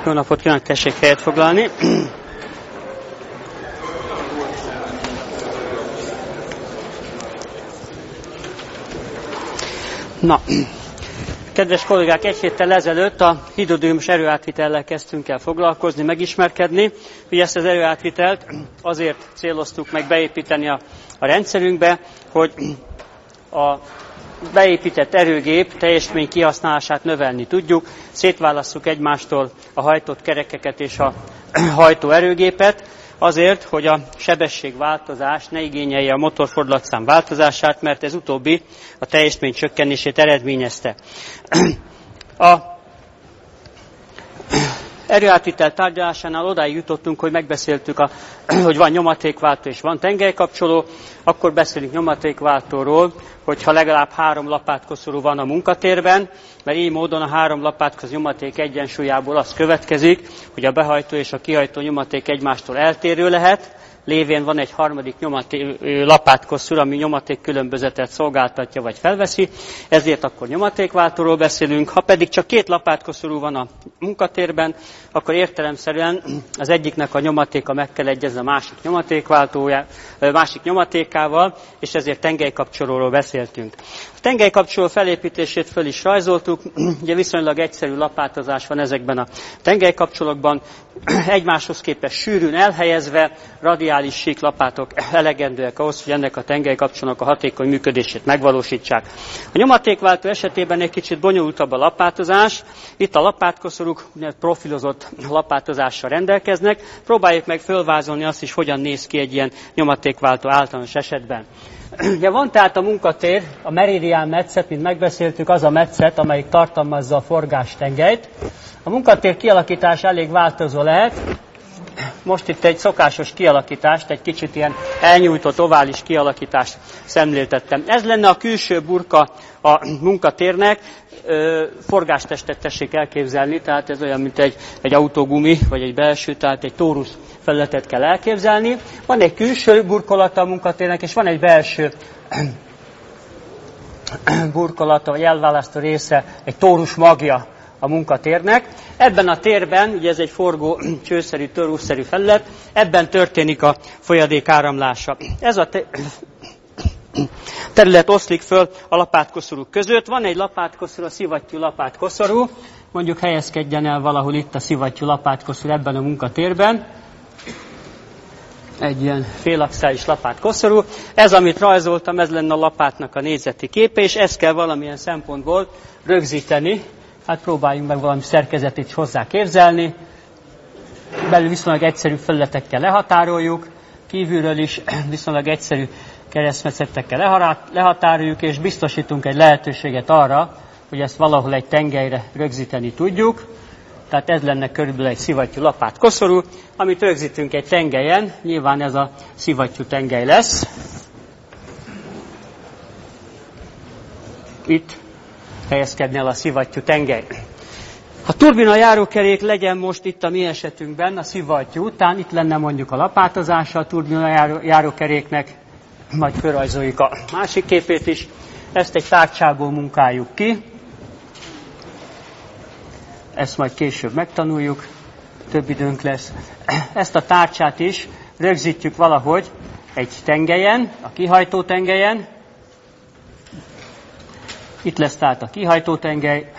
Jó napot kívánok, tessék helyet foglalni. Na, kedves kollégák, egy héttel ezelőtt a hidrodinámikus erőátvitellel kezdtünk el foglalkozni, megismerkedni. Ugye ezt az erőátvitelt azért céloztuk meg beépíteni a rendszerünkbe, hogy a beépített erőgép teljesítmény kihasználását növelni tudjuk. Szétválasszuk egymástól a hajtott kerekeket és a hajtó erőgépet, azért, hogy a sebességváltozás ne igényelje a motorfordulatszám változását, mert ez utóbbi a teljesítmény csökkenését eredményezte. A erőátvitel tárgyalásánál odáig jutottunk, hogy megbeszéltük, hogy van nyomatékváltó és van tengelykapcsoló, akkor beszélünk nyomatékváltóról, hogyha legalább 3 lapátkoszorú van a munkatérben, mert így módon a 3 lapátkoszorú nyomaték egyensúlyából az következik, hogy a behajtó és a kihajtó nyomaték egymástól eltérő lehet, lévén van egy harmadik lapátkoszorú, ami nyomaték különbözetet szolgáltatja vagy felveszi, ezért akkor nyomatékváltóról beszélünk. Ha pedig csak 2 lapátkoszorú van a munkatérben, akkor értelemszerűen az egyiknek a nyomatéka meg kell egyezni a másik nyomatékával, és ezért tengelykapcsolóról beszéltünk. A tengelykapcsoló felépítését föl is rajzoltuk, ugye viszonylag egyszerű lapátozás van ezekben a tengelykapcsolókban, egymáshoz képest sűrűn elhelyezve, radiális síklapátok elegendőek ahhoz, hogy ennek a tengelykapcsolónak a hatékony működését megvalósítsák. A nyomatékváltó esetében egy kicsit bonyolultabb a lapátozás. Itt a lapátkoszorúk profilozott lapátozással rendelkeznek. Próbáljuk meg fölvázolni azt is, hogyan néz ki egy ilyen nyomatékváltó általános esetben. Ugye van tehát a munkatér, a meridián metszet, mint megbeszéltük, az a metszet, amelyik tartalmazza a forgástengelyt. A munkatér kialakítás elég változó lehet. Most itt egy szokásos kialakítást, egy kicsit ilyen elnyújtott ovális kialakítást szemléltettem. Ez lenne a külső burka a munkatérnek, forgástestet tessék elképzelni, tehát ez olyan, mint egy autógumi, vagy egy belső, tehát egy tórusz felületet kell elképzelni. Van egy külső burkolata a munkatérnek, és van egy belső burkolata, vagy elválasztó része, egy tórus magja a munkatérnek. Ebben a térben, ugye ez egy forgó csőszerű, tórusszerű felület, ebben történik a folyadék áramlása. Ez a terület oszlik föl a lapátkoszorúk között. Van egy lapátkoszorú, a szivattyú lapátkoszorú, mondjuk helyezkedjen el valahol itt a szivattyú lapátkoszorú ebben a munkatérben. Egy ilyen félaxális lapátkoszorú. Ez, amit rajzoltam, ez lenne a lapátnak a négyzeti képe, és ezt kell valamilyen szempontból rögzíteni. Hát próbáljunk meg valami szerkezetét hozzá képzelni. Belül viszonylag egyszerű felületekkel lehatároljuk, kívülről is viszonylag egyszerű keresztmetszetekkel lehatároljuk, és biztosítunk egy lehetőséget arra, hogy ezt valahol egy tengelyre rögzíteni tudjuk. Tehát ez lenne körülbelül egy szivattyú lapátkoszorú, amit rögzítünk egy tengelyen, nyilván ez a szivattyú tengely lesz. Itt helyezkedne el a szivattyú tengely. A turbina járókerék legyen most itt a mi esetünkben a szivattyú után, itt lenne mondjuk a lapátozása a turbina járókeréknek, majd fölrajzoljuk a másik képét is. Ezt egy tárcsából munkáljuk ki. Ezt majd később megtanuljuk, több időnk lesz. Ezt a tárcsát is rögzítjük valahogy egy tengelyen, a kihajtó tengelyen. Itt lesz tehát a kihajtó tengely.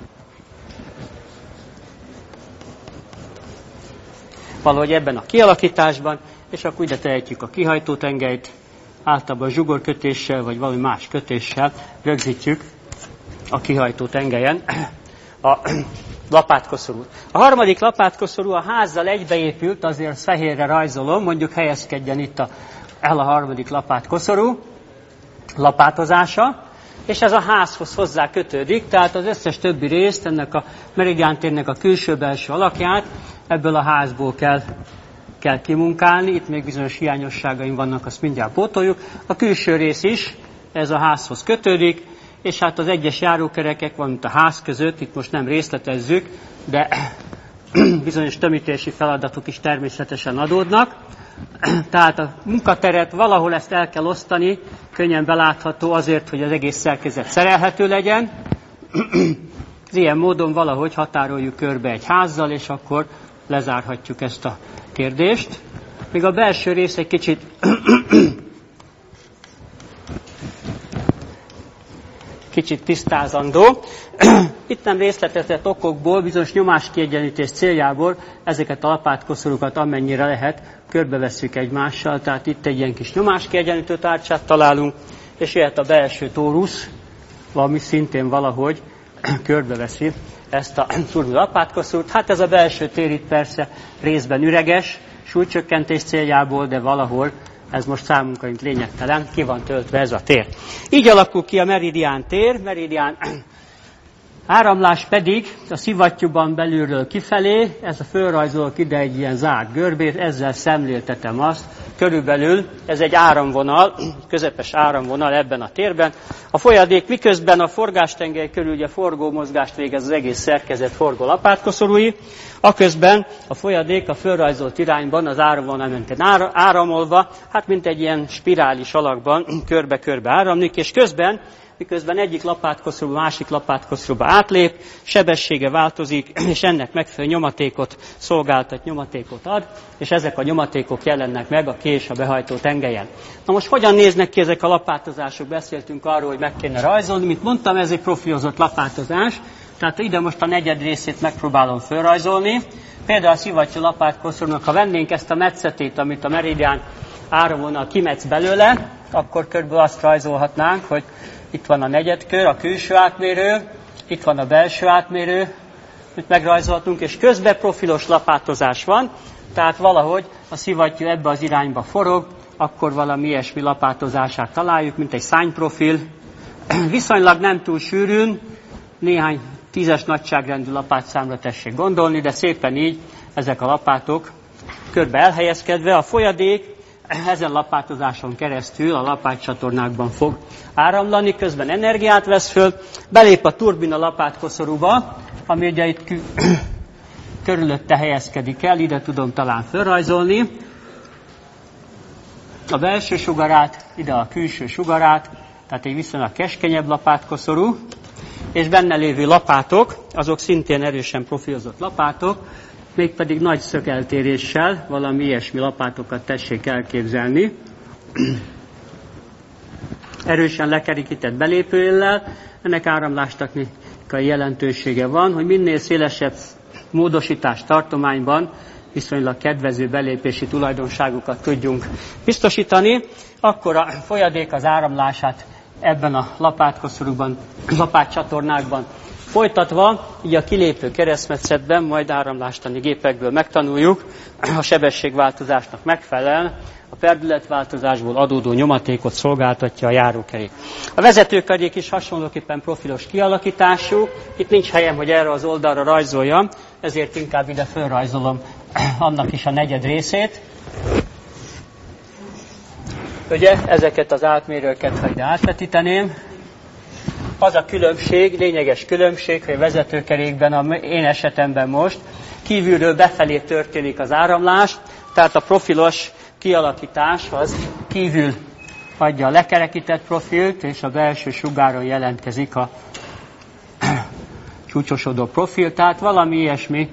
Valahogy ebben a kialakításban, és akkor ide tehetjük a kihajtó tengelyt, általában zsugorkötéssel, vagy valami más kötéssel rögzítjük a kihajtó tengelyen a lapátkoszorút. A harmadik lapátkoszorú a házzal egybeépült, azért fehérre rajzolom, mondjuk helyezkedjen itt el a harmadik lapátkoszorú lapátozása, és ez a házhoz hozzá kötődik, tehát az összes többi részt, ennek a meridiántérnek a külső-belső alakját ebből a házból kell kimunkálni. Itt még bizonyos hiányosságaim vannak, azt mindjárt pótoljuk. A külső rész is ez a házhoz kötődik, és hát az egyes járókerekek van itt a ház között, itt most nem részletezzük, de bizonyos tömítési feladatok is természetesen adódnak. Tehát a munkateret valahol ezt el kell osztani, könnyen belátható azért, hogy az egész szerkezet szerelhető legyen. ilyen módon valahogy határoljuk körbe egy házzal, és akkor lezárhatjuk ezt a kérdést. Még a belső rész egy kicsit tisztázandó. Itt nem részletezett okokból, bizonyos nyomáskiegyenlítés céljából ezeket a lapátkoszorúkat amennyire lehet körbevesszük egymással, tehát itt egy ilyen kis nyomáskiegyenlítő tárcsát találunk, és jöhet a belső tórusz, ami szintén valahogy körbeveszi ezt a turbina lapátkoszorút. Hát ez a belső tér itt persze részben üreges, súlycsökkentés céljából, de valahol ez most számunkra itt lényegtelen, ki van töltve ez a tér. Így alakul ki a meridián tér, meridián áramlás pedig a szivattyúban belülről kifelé, ez a fölrajzolok ide egy ilyen zárt görbét, ezzel szemléltetem azt, körülbelül ez egy áramvonal, közepes áramvonal ebben a térben. A folyadék miközben a forgástengely körül ugye forgó mozgást végez az egész szerkezet forgó lapátkoszorúi, aközben a folyadék a fölrajzolt irányban az áramvonal mentén áramolva, hát mint egy ilyen spirális alakban körbe-körbe áramlik, és miközben egyik lapátkoszorú másik lapátkoszorúba átlép, sebessége változik, és ennek megfelelő nyomatékot szolgáltat, nyomatékot ad, és ezek a nyomatékok jelennek meg a kés a behajtó tengelyen. Na most hogyan néznek ki ezek a lapátozások? Beszéltünk arról, hogy meg kéne rajzolni. Mint mondtam, ez egy profilozott lapátozás, tehát ide most a negyed részét megpróbálom fölrajzolni. Például a szivattyú lapátkoszorúnak, ha vennénk ezt a metszetét, amit a meridián áramvonal kimetsz belőle, akkor körülbelül azt rajzolhatnánk, hogy itt van a negyedkör, a külső átmérő, itt van a belső átmérő, amit megrajzoltunk, és közben profilos lapátozás van, tehát valahogy a szivattyú ebbe az irányba forog, akkor valami ilyesmi lapátozását találjuk, mint egy szárnyprofil. Viszonylag nem túl sűrűn, néhány 10-es nagyságrendű lapátszámra tessék gondolni, de szépen így ezek a lapátok körbe elhelyezkedve, a folyadék ezen lapátozáson keresztül a lapátcsatornákban fog áramlani, közben energiát vesz föl, belép a turbina lapátkoszorúba, ami ugye itt körülötte helyezkedik el, ide tudom talán felrajzolni. A belső sugarát, ide a külső sugarát, tehát egy viszonylag keskenyebb lapátkoszorú, és benne lévő lapátok, azok szintén erősen profilozott lapátok, mégpedig nagy szögeltéréssel, valami ilyesmi lapátokat tessék elképzelni. Erősen lekerített belépőéllel, ennek áramlástechnikai jelentősége van, hogy minél szélesebb módosítás tartományban viszonylag kedvező belépési tulajdonságokat tudjunk biztosítani, akkor a folyadék az áramlását ebben a lapátkoszorúban, lapátcsatornákban folytatva, így a kilépő keresztmetszetben, majd áramlástani gépekből megtanuljuk, a sebességváltozásnak megfelelően a perdületváltozásból adódó nyomatékot szolgáltatja a járókerék. A vezetőkerék is hasonlóképpen profilos kialakítású. Itt nincs helyem, hogy erre az oldalra rajzoljam, ezért inkább ide fölrajzolom annak is a negyed részét. Ugye ezeket az átmérőket, ha ide átvetíteném, az a különbség, lényeges különbség, hogy a vezetőkerékben, a én esetemben most kívülről befelé történik az áramlás, tehát a profilos kialakítás az kívül adja a lekerekített profilt, és a belső sugáron jelentkezik a csúcsosodó profil, tehát valami ilyesmi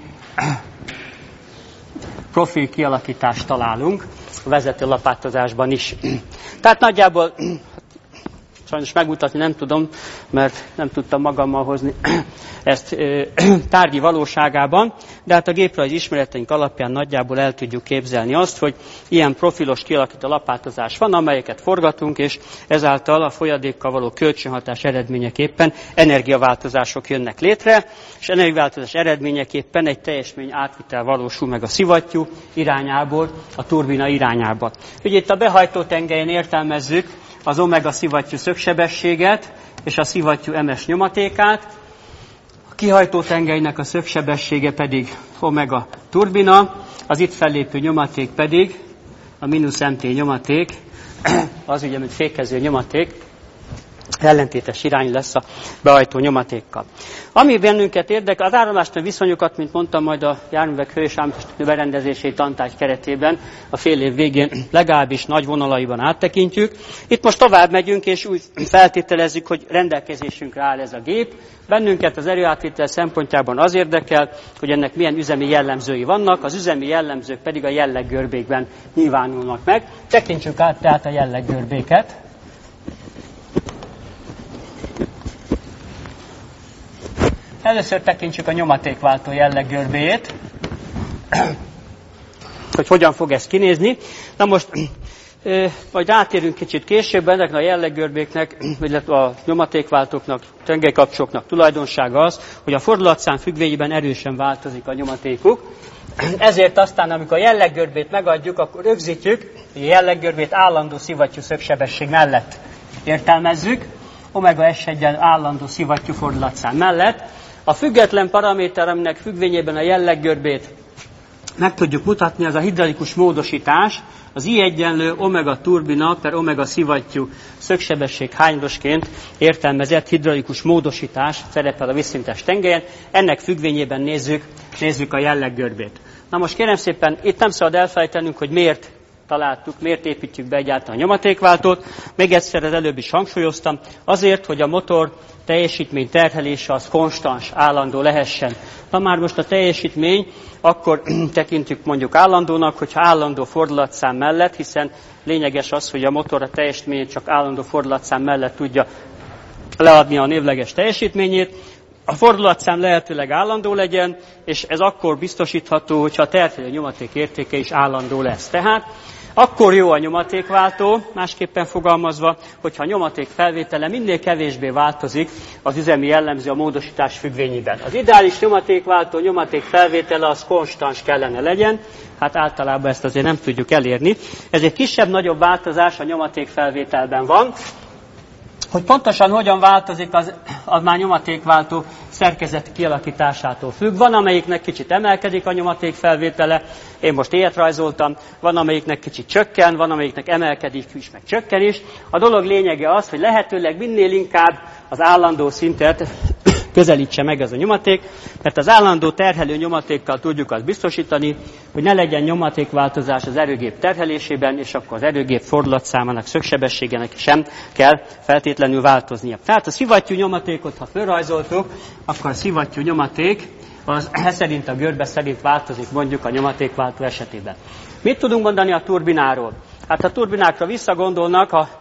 profil kialakítást találunk a vezetőlapátozásban is. Tehát nagyjából sajnos megmutatni nem tudom, mert nem tudtam magammal hozni ezt tárgyi valóságában, de hát a géprajzi ismereteink alapján nagyjából el tudjuk képzelni azt, hogy ilyen profilos kialakító lapátozás van, amelyeket forgatunk, és ezáltal a folyadékkal való kölcsönhatás eredményeképpen energiaváltozások jönnek létre, és energiaváltozás eredményeképpen egy teljesmény átvitel valósul meg a szivattyú irányából a turbina irányába. Ugye itt a behajtó tengelyen értelmezzük az omega szivattyú szögsebességet és a szivattyú MS nyomatékát. A kihajtó tengelynek a szögsebessége pedig omega turbina, az itt fellépő nyomaték pedig a -MT nyomaték, az ugye, mint fékező nyomaték, ellentétes irány lesz a behajtó nyomatékkal. Ami bennünket érdekel, az áramlástan viszonyokat, mint mondtam, majd a járművek hősámláltató berendezési tantárgy keretében a fél év végén legalábbis nagy vonalaiban áttekintjük. Itt most tovább megyünk, és úgy feltételezzük, hogy rendelkezésünkre áll ez a gép. Bennünket az erőátvitel szempontjában az érdekel, hogy ennek milyen üzemi jellemzői vannak, az üzemi jellemzők pedig a jelleggörbékben nyilvánulnak meg. Tekintsük át tehát a jelleggörbéket. Először tekintsük a nyomatékváltó jelleggörbéjét, hogy hogyan fog ez kinézni. Na most majd rátérünk kicsit később, ezeknek a jelleggörbéknek, illetve a nyomatékváltóknak, tengelykapcsolóknak tulajdonsága az, hogy a fordulatszám függvényében erősen változik a nyomatékuk. Ezért aztán, amikor a jelleggörbét megadjuk, akkor rögzítjük, hogy a jelleggörbét állandó szivattyú szögsebesség mellett értelmezzük, omega S1 állandó szivattyú fordulatszám mellett. A független paraméter, aminek függvényében a jelleggörbét meg tudjuk mutatni, az a hidraulikus módosítás, az I egyenlő omega turbina per omega szivattyú szögsebesség hányadosként értelmezett hidraulikus módosítás szerepel a vízszintes tengelyen. Ennek függvényében nézzük a jelleggörbét. Na most kérem szépen, itt nem szabad elfelejtenünk, hogy miért találtuk, miért építjük be egyáltalán a nyomatékváltót. Még egyszer az előbb is hangsúlyoztam, azért, hogy a motor teljesítmény terhelése az konstans, állandó lehessen. Na már most a teljesítmény akkor tekintjük mondjuk állandónak, hogyha állandó fordulatszám mellett, hiszen lényeges az, hogy a motor a teljesítményét csak állandó fordulatszám mellett tudja leadni a névleges teljesítményét. A fordulatszám lehetőleg állandó legyen, és ez akkor biztosítható, hogyha a terhelő nyomaték értéke is állandó lesz. Tehát akkor jó a nyomatékváltó, másképpen fogalmazva, hogyha a nyomaték felvétele minél kevésbé változik az üzemi jellemző a módosítás függvényében. Az ideális nyomatékváltó nyomaték felvétele az konstans kellene legyen, hát általában ezt azért nem tudjuk elérni. Ezért kisebb-nagyobb változás a nyomaték felvételben van. Hogy pontosan hogyan változik, az már nyomatékváltó szerkezet kialakításától függ. Van, amelyiknek kicsit emelkedik a nyomaték felvétele, én most ilyet rajzoltam, van, amelyiknek kicsit csökken, van, amelyiknek emelkedik is, meg csökken is. A dolog lényege az, hogy lehetőleg minél inkább az állandó szintet közelítse meg ez a nyomaték, mert az állandó terhelő nyomatékkal tudjuk azt biztosítani, hogy ne legyen nyomatékváltozás az erőgép terhelésében, és akkor az erőgép fordulatszámának szögsebességének sem kell feltétlenül változnia. Tehát a szivattyú nyomatékot, ha felrajzoltuk, akkor a szivattyú nyomaték az szerint a görbe szerint változik mondjuk a nyomatékváltó esetében. Mit tudunk mondani a turbináról? Hát a turbinákra visszagondolnak a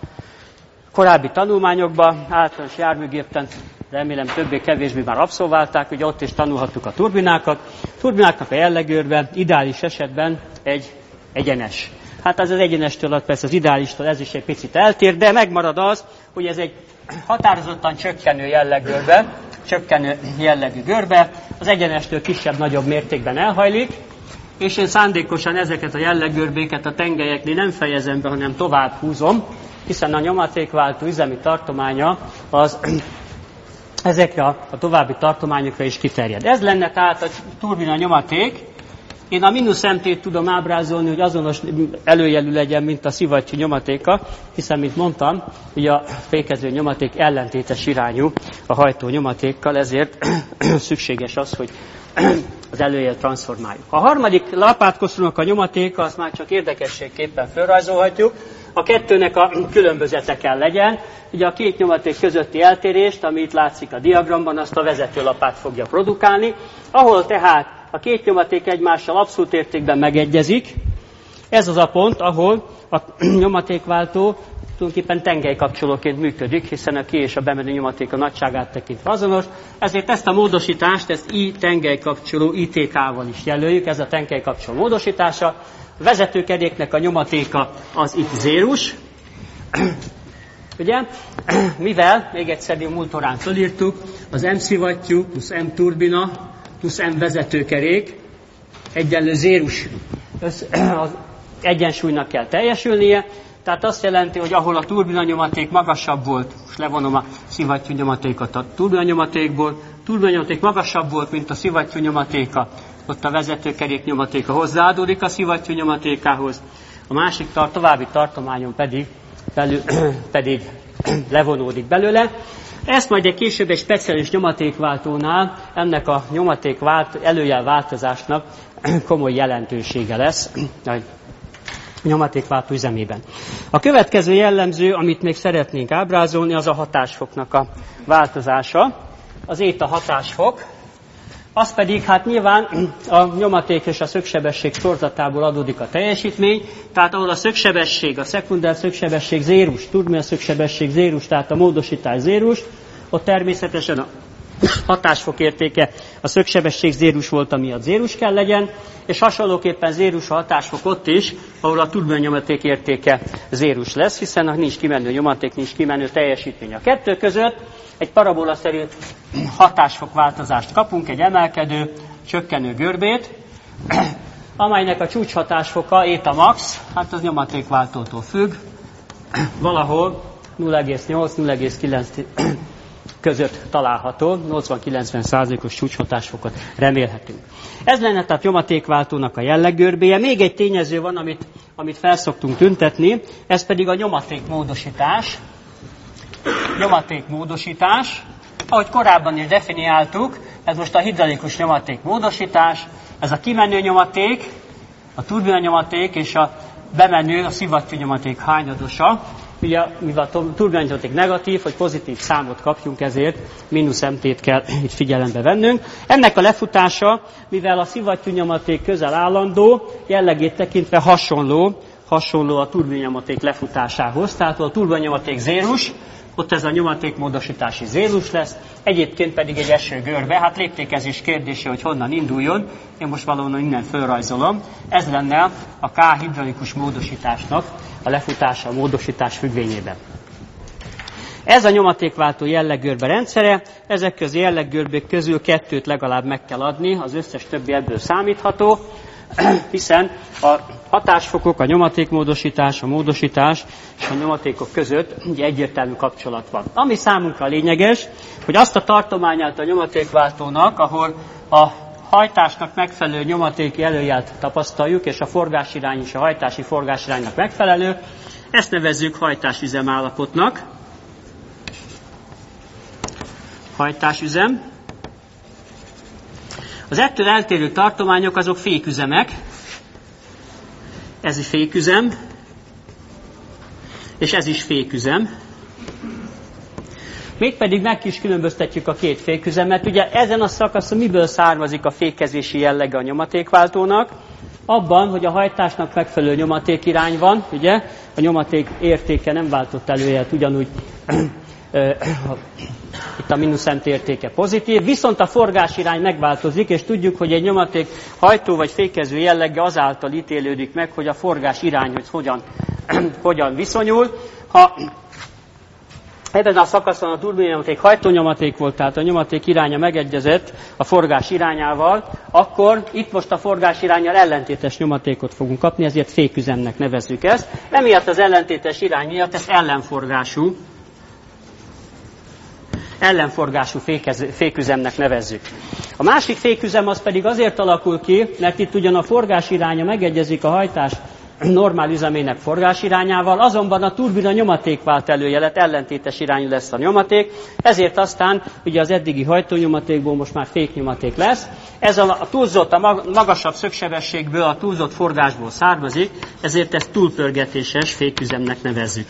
korábbi tanulmányokban, általános járműgépten remélem többé-kevésbé már abszolválták, ugye ott is tanulhattuk a turbinákat. A turbináknak a jellegőrbe ideális esetben egy egyenes. Hát az egyenestől persze az ideálistól ez is egy picit eltér, de megmarad az, hogy ez egy határozottan csökkenő jellegű görbe, az egyenestől kisebb-nagyobb mértékben elhajlik, és én szándékosan ezeket a jelleggörbéket a tengelyeknél nem fejezem be, hanem tovább húzom, hiszen a nyomatékváltó üzemi tartománya az ezekre a további tartományokra is kiterjed. Ez lenne tehát a turbina nyomaték. Én a mínusz MT-t tudom ábrázolni, hogy azonos előjelű legyen, mint a szivattyú nyomatéka, hiszen, mint mondtam, ugye a fékező nyomaték ellentétes irányú a hajtó nyomatékkal, ezért szükséges az, hogy az előjel transformáljuk. A harmadik lapátkoszorúnak a nyomatéka, azt már csak érdekességképpen felrajzolhatjuk. A kettőnek a különbözete kell legyen. Ugye a két nyomaték közötti eltérést, ami itt látszik a diagramban, azt a vezetőlapát fogja produkálni. Ahol tehát a két nyomaték egymással abszolút értékben megegyezik, ez az a pont, ahol a nyomatékváltó tulajdonképpen tengelykapcsolóként működik, hiszen a ki- és a bemenő nyomaték a nagyságát tekintve azonos. Ezért ezt a módosítást, ezt I-tengelykapcsoló ITK-val is jelöljük, ez a tengelykapcsoló módosítása. A vezetőkeréknek a nyomatéka az itt zérus. Ugye? Mivel, még egyszer múltorán fölírtuk, az M szivattyú plusz M turbina plusz M vezetőkerék egyenlő zérus az egyensúlynak kell teljesülnie. Tehát azt jelenti, hogy ahol a turbina nyomaték magasabb volt, most levonom a szivattyú nyomatékot a turbina nyomatékból, turbina nyomaték magasabb volt, mint a szivattyú nyomatéka, ott a vezetőkerék nyomatéka hozzáadódik a szivattyú nyomatékához, a másik további tartományon pedig levonódik belőle. Ezt majd egy később egy speciális nyomatékváltónál ennek a előjelváltozásnak komoly jelentősége lesz a nyomatékváltó üzemében. A következő jellemző, amit még szeretnénk ábrázolni, az a hatásfoknak a változása. Az éta hatásfok, az pedig hát nyilván a nyomaték és a szögsebesség sorzatából adódik a teljesítmény, tehát ahol a szögsebesség, a szekunder szögsebesség zérus, turbina szögsebesség zérus, tehát a módosítás zérus, ott természetesen a hatásfok értéke a szögsebesség zérus volt, amiatt zérus kell legyen, és hasonlóképpen zérus a hatásfok ott is, ahol a turbina nyomaték értéke zérus lesz, hiszen ha nincs kimenő nyomaték, nincs kimenő teljesítmény. A kettő között egy parabola-szerű hatásfokváltozást kapunk, egy emelkedő, csökkenő görbét, amelynek a csúcshatásfoka, eta max, hát az nyomatékváltótól függ, valahol 0,8-0,9 között található, 80-90%-os csúcshatásfokot remélhetünk. Ez lenne tehát nyomatékváltónak a jelleggörbéje. Még egy tényező van, amit felszoktunk tüntetni, ez pedig a nyomatékmódosítás. Nyomatékmódosítás, ahogy korábban is definiáltuk, ez most a hidraulikus nyomatékmódosítás, ez a kimenő nyomaték, a turbina nyomaték és a bemenő, a szivattyú nyomaték hányadosa. Ugye, mivel a turbina nyomaték negatív, hogy pozitív számot kapjunk, ezért mínusz MT-t kell itt figyelembe vennünk. Ennek a lefutása, mivel a szivattyú nyomaték közel állandó, jellegét tekintve hasonló a turbina nyomaték lefutásához. Tehát a turbina nyomaték zérus, ott ez a nyomatékmódosítási zérus lesz, egyébként pedig egy esőgörbe, hát léptékezés kérdése, hogy honnan induljon, én most valahonnan innen fölrajzolom, ez lenne a K hidraulikus módosításnak a lefutása a módosítás függvényében. Ez a nyomatékváltó jelleggörbe rendszere, ezek közül jelleggörbék közül 2 legalább meg kell adni, az összes többi ebből számítható, hiszen a hatásfokok, a nyomatékmódosítás, a módosítás és a nyomatékok között egy egyértelmű kapcsolat van. Ami számunkra lényeges, hogy azt a tartományát a nyomatékváltónak, ahol a hajtásnak megfelelő nyomatéki előjelt tapasztaljuk, és a forgásirány is a hajtási forgásiránynak megfelelő, ezt nevezzük hajtásüzemállapotnak. Hajtásüzem. Az ettől eltérő tartományok azok féküzemek, ez is féküzem, és ez is féküzem. Mégpedig meg is különböztetjük a két féküzemet. Ugye ezen a szakaszon miből származik a fékezési jellege a nyomatékváltónak? Abban, hogy a hajtásnak megfelelő nyomatékirány van, ugye? A nyomaték értéke nem váltott előjelet, ugyanúgy itt a mínusz MT értéke pozitív, viszont a forgásirány megváltozik, és tudjuk, hogy egy nyomaték hajtó vagy fékező jellege azáltal ítélődik meg, hogy a forgás irányhoz hogyan viszonyul. Ha ebben a szakaszon a turbinanyomaték hajtónyomaték volt, tehát a nyomaték iránya megegyezett a forgás irányával, akkor itt most a forgás iránnyal ellentétes nyomatékot fogunk kapni, ezért féküzemnek nevezzük ezt. Emiatt az ellentétes irány miatt ezt ellenforgású féküzemnek nevezzük. A másik féküzem az pedig azért alakul ki, mert itt ugyan a forgás iránya megegyezik a hajtás normál üzemének forgás irányával, azonban a turbina nyomaték vált előjelet, ellentétes irányú lesz a nyomaték, ezért aztán ugye az eddigi hajtónyomatékból most már féknyomaték lesz. Ez a túlzott, a magasabb szögsebességből, a túlzott forgásból származik, ezért ezt túlpörgetéses féküzemnek nevezzük.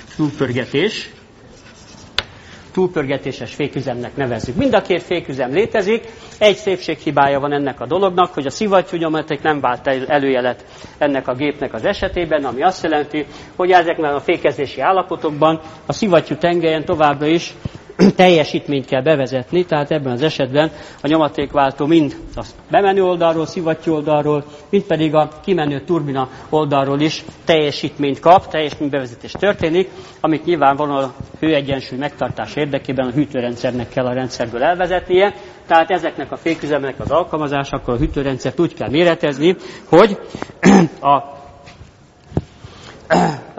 Túlpörgetéses féküzemnek nevezzük. Mind a két féküzem létezik, egy szépséghibája van ennek a dolognak, hogy a szivattyú nyomaték nem vált előjelet ennek a gépnek az esetében, ami azt jelenti, hogy ezekben a fékezési állapotokban a szivattyú tengelyen továbbra is teljesítményt kell bevezetni, tehát ebben az esetben a nyomatékváltó mind a bemenő oldalról, szivattyú oldalról, mind pedig a kimenő turbina oldalról is teljesítményt kap, teljesítménybevezetés történik, amit nyilvánvalóan a hőegyensúly megtartás érdekében a hűtőrendszernek kell a rendszerből elvezetnie, tehát ezeknek a féküzemnek az alkalmazásakor a hűtőrendszert úgy kell méretezni, hogy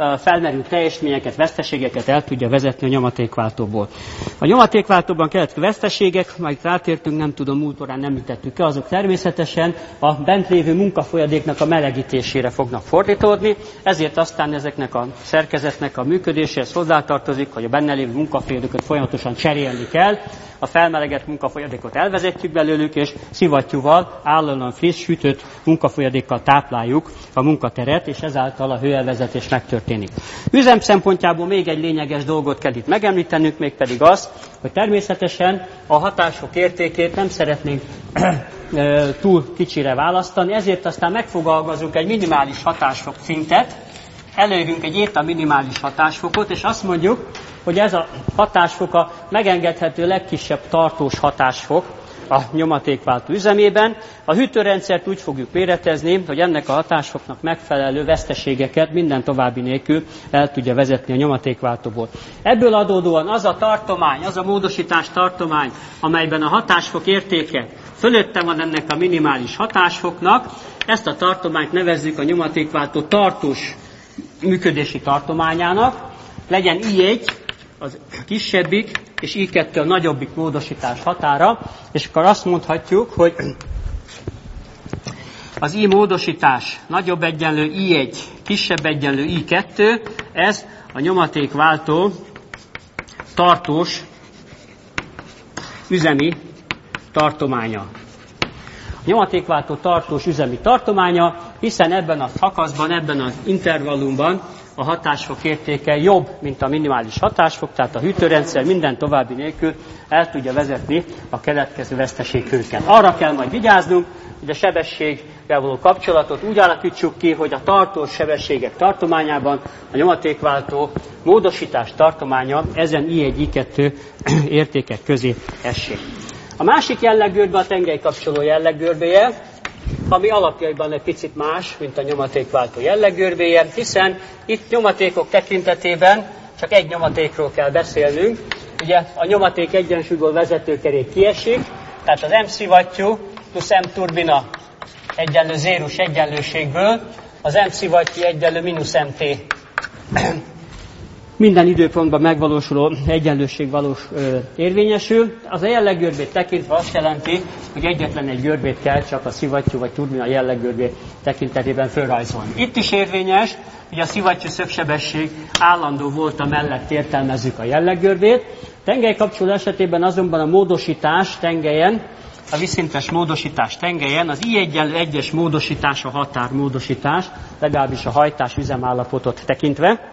felmerült teljesítményeket, veszteségeket el tudja vezetni a nyomatékváltóból. A nyomatékváltóban keletkező veszteségek, majd rátértünk, nem tudom, múltorán nem ütettük el, azok természetesen a bent lévő munkafolyadéknak a melegítésére fognak fordítódni, ezért aztán ezeknek a szerkezetnek a működéséhez hozzátartozik, hogy a benne lévő munkafolyadékot folyamatosan cserélni kell, a felmelegett munkafolyadékot elvezetjük belőlük, és szivattyúval, állandóan friss, sütött munkafolyadékkal tápláljuk a munkateret, és ezáltal a hőelvezetés megtörténik. Üzem szempontjából még egy lényeges dolgot kell itt megemlítenünk, mégpedig az, hogy természetesen a hatásfok értékét nem szeretnénk túl kicsire választani, ezért aztán megfogalmazunk egy minimális hatásfok szintet, előírunk egy éta minimális hatásfokot, és azt mondjuk, hogy ez a hatásfok a megengedhető legkisebb tartós hatásfok a nyomatékváltó üzemében. A hűtőrendszert úgy fogjuk méretezni, hogy ennek a hatásfoknak megfelelő veszteségeket minden további nélkül el tudja vezetni a nyomatékváltóból. Ebből adódóan az a tartomány, az a módosítás tartomány, amelyben a hatásfok értéke fölötte van ennek a minimális hatásfoknak, ezt a tartományt nevezzük a nyomatékváltó tartós működési tartományának, legyen I1 az kisebbik, és I2 a nagyobbik módosítás határa, és akkor azt mondhatjuk, hogy az I módosítás nagyobb egyenlő I1, kisebb egyenlő I2, ez a nyomatékváltó tartós üzemi tartománya. A nyomatékváltó tartós üzemi tartománya, hiszen ebben a szakaszban, ebben az intervallumban a hatásfok értéke jobb, mint a minimális hatásfok, tehát a hűtőrendszer minden további nélkül el tudja vezetni a keletkező veszteséghőket. Arra kell majd vigyáznunk, hogy a sebességgel való kapcsolatot úgy alakítsuk ki, hogy a tartós sebességek tartományában a nyomatékváltó módosítás tartománya ezen I1, I2 értékek közé essék. A másik jelleggörbe a tengelykapcsoló jelleggörbéje, ami alapjaiban egy picit más, mint a nyomatékváltó jelleggörbéje, hiszen itt nyomatékok tekintetében csak egy nyomatékról kell beszélnünk. Ugye a nyomaték egyensúlyból vezetőkerék kiesik, tehát az M-szivattyú plusz M-turbina egyenlő zérus egyenlőségből, az M-szivattyú egyenlő mínusz MT. Minden időpontban megvalósuló egyenlőség valós érvényesül. Az a jelleggörbét tekintve azt jelenti, hogy egyetlen egy görbét kell csak a szivattyú vagy turbina jelleggörbé tekintetében fölrajzolni. Itt is érvényes, hogy a szivattyú szögsebesség állandó volta mellett értelmezzük a jelleggörbét. Tengelykapcsoló esetében azonban a módosítás tengelyen, a vízszintes módosítás tengelyen az I egyenlő 1-es módosítás a határmódosítás, legalábbis a hajtás üzemállapotot tekintve.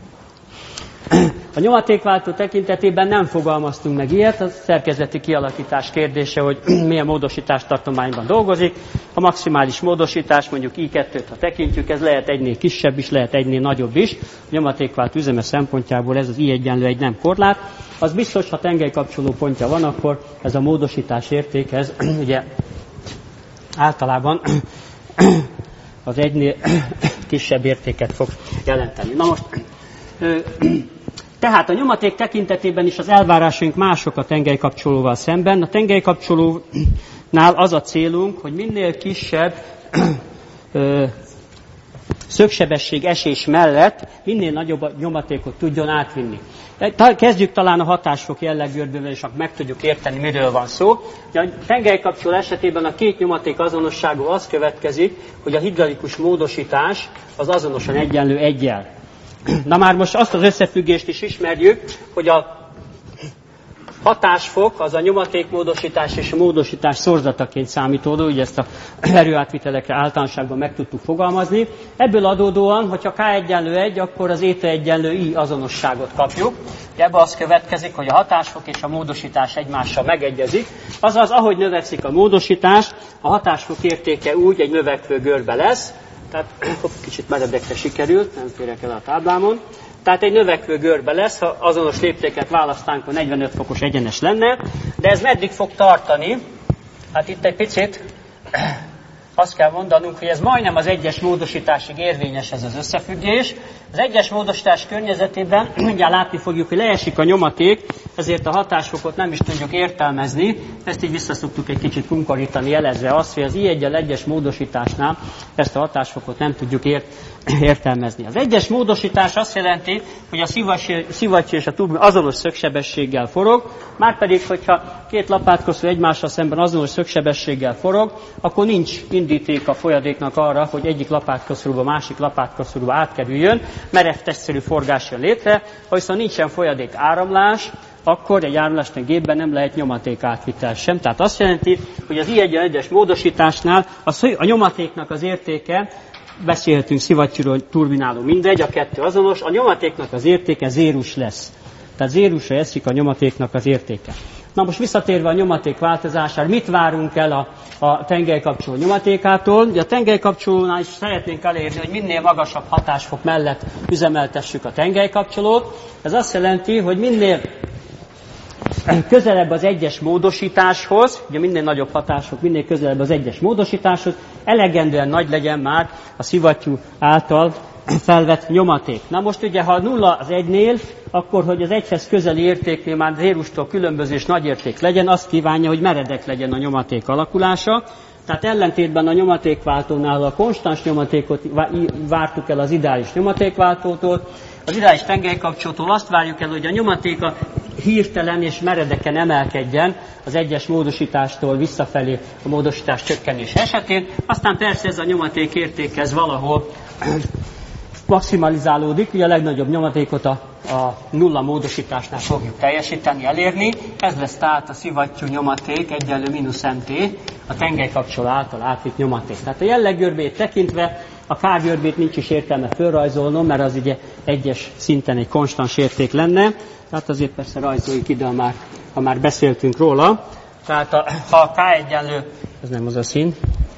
A nyomatékváltó tekintetében nem fogalmaztunk meg ilyet, a szerkezeti kialakítás kérdése, hogy milyen módosítás tartományban dolgozik. A maximális módosítás, mondjuk I2-t, ha tekintjük, ez lehet egynél kisebb is, lehet egynél nagyobb is. A nyomatékváltó üzeme szempontjából ez az I egyenlő egy nem korlát. Az biztos, ha tengelykapcsoló pontja van, akkor ez a módosítás érték, ez ugye általában az egynél kisebb értéket fog jelenteni. Na most, tehát a nyomaték tekintetében is az elvárásaink mások a tengelykapcsolóval szemben. A tengelykapcsolónál az a célunk, hogy minél kisebb szögsebesség esés mellett minél nagyobb nyomatékot tudjon átvinni. Kezdjük talán a hatásfok jelleggörbével, és akkor meg tudjuk érteni, miről van szó. A tengelykapcsoló esetében a két nyomaték azonosságú az következik, hogy a hidraulikus módosítás az azonosan egyenlő 1-jel. Na már most azt az összefüggést is ismerjük, hogy a hatásfok az a nyomatékmódosítás és a módosítás szorzataként számítódó, ugye ezt a erőátvitelekre általánosságban meg tudtuk fogalmazni. Ebből adódóan, hogyha K egyenlő 1, akkor az éta egyenlő I azonosságot kapjuk. Ebből az következik, hogy a hatásfok és a módosítás egymással megegyezik. Azaz, ahogy növekszik a módosítás, a hatásfok értéke úgy egy növekvő görbe lesz. Tehát kicsit meredekre sikerült, nem férek el a táblámon. Tehát egy növekvő görbe lesz, ha azonos léptéket választánk, a 45 fokos egyenes lenne, de ez meddig fog tartani? Hát itt egy picit azt kell mondanunk, hogy ez majdnem az egyes módosításig érvényes ez az összefüggés. Az egyes módosítás környezetében mindjárt látni fogjuk, hogy leesik a nyomaték, ezért a hatásfokot nem is tudjuk értelmezni. Ezt így visszaszoktuk egy kicsit kunkorítani, jelezve azt, hogy az I1-el egyes módosításnál ezt a hatásfokot nem tudjuk értelmezni. Az egyes módosítás azt jelenti, hogy a szivattyú és a turbina azonos szögsebességgel forog, márpedig, hogyha két lapátkoszorú egymással szemben azonos szögsebességgel forog, akkor nincs indíték a folyadéknak arra, hogy egyik lapátkoszorúba másik lapátkoszorúba átkerüljön, merev testszerű forgás jön létre, ha viszont nincsen folyadék áramlás, akkor egy áramlásnak gépben nem lehet nyomaték átvitel sem. Tehát azt jelenti, hogy az I1-es módosításnál a nyomatéknak az értéke, beszélhetünk szivattyúról, turbináló, mindegy, a kettő azonos, a nyomatéknak az értéke zérus lesz. Tehát zérusra eszik a nyomatéknak az értéke. Na most visszatérve a nyomaték változására, mit várunk el a tengelykapcsoló nyomatékától? Ugye a tengelykapcsolónál is szeretnénk elérni, hogy minél magasabb hatásfok mellett üzemeltessük a tengelykapcsolót. Ez azt jelenti, hogy minél közelebb az egyes módosításhoz, ugye minél nagyobb hatásfok, minél közelebb az egyes módosításhoz, elegendően nagy legyen már a szivattyú által felvett nyomaték. Na most ugye, ha 0 az 1-nél, akkor, hogy az 1-hez közeli értéknél már zérustól különböző és nagy érték legyen, azt kívánja, hogy meredek legyen a nyomaték alakulása. Tehát ellentétben a nyomatékváltónál a konstans nyomatékot vártuk el az ideális nyomatékváltótól, az ideális tengelykapcsolótól azt várjuk el, hogy a nyomatéka hirtelen és meredeken emelkedjen az egyes módosítástól visszafelé a módosítás csökkenés esetén. Aztán persze ez a nyomaték érték ez valahol maximalizálódik, ugye a legnagyobb nyomatékot a 0 módosításnál fogjuk teljesíteni, elérni. Ez lesz tehát a szivattyú nyomaték egyenlő -MT, a tengelykapcsoló által átvitt nyomaték. Tehát a jelleggörbét tekintve a K-görbét nincs is értelme fölrajzolnom, mert az ugye egyes szinten egy konstans érték lenne. Tehát azért persze rajzoljuk ide, ha már beszéltünk róla. Tehát ha a K egyenlő, ez nem az a szín,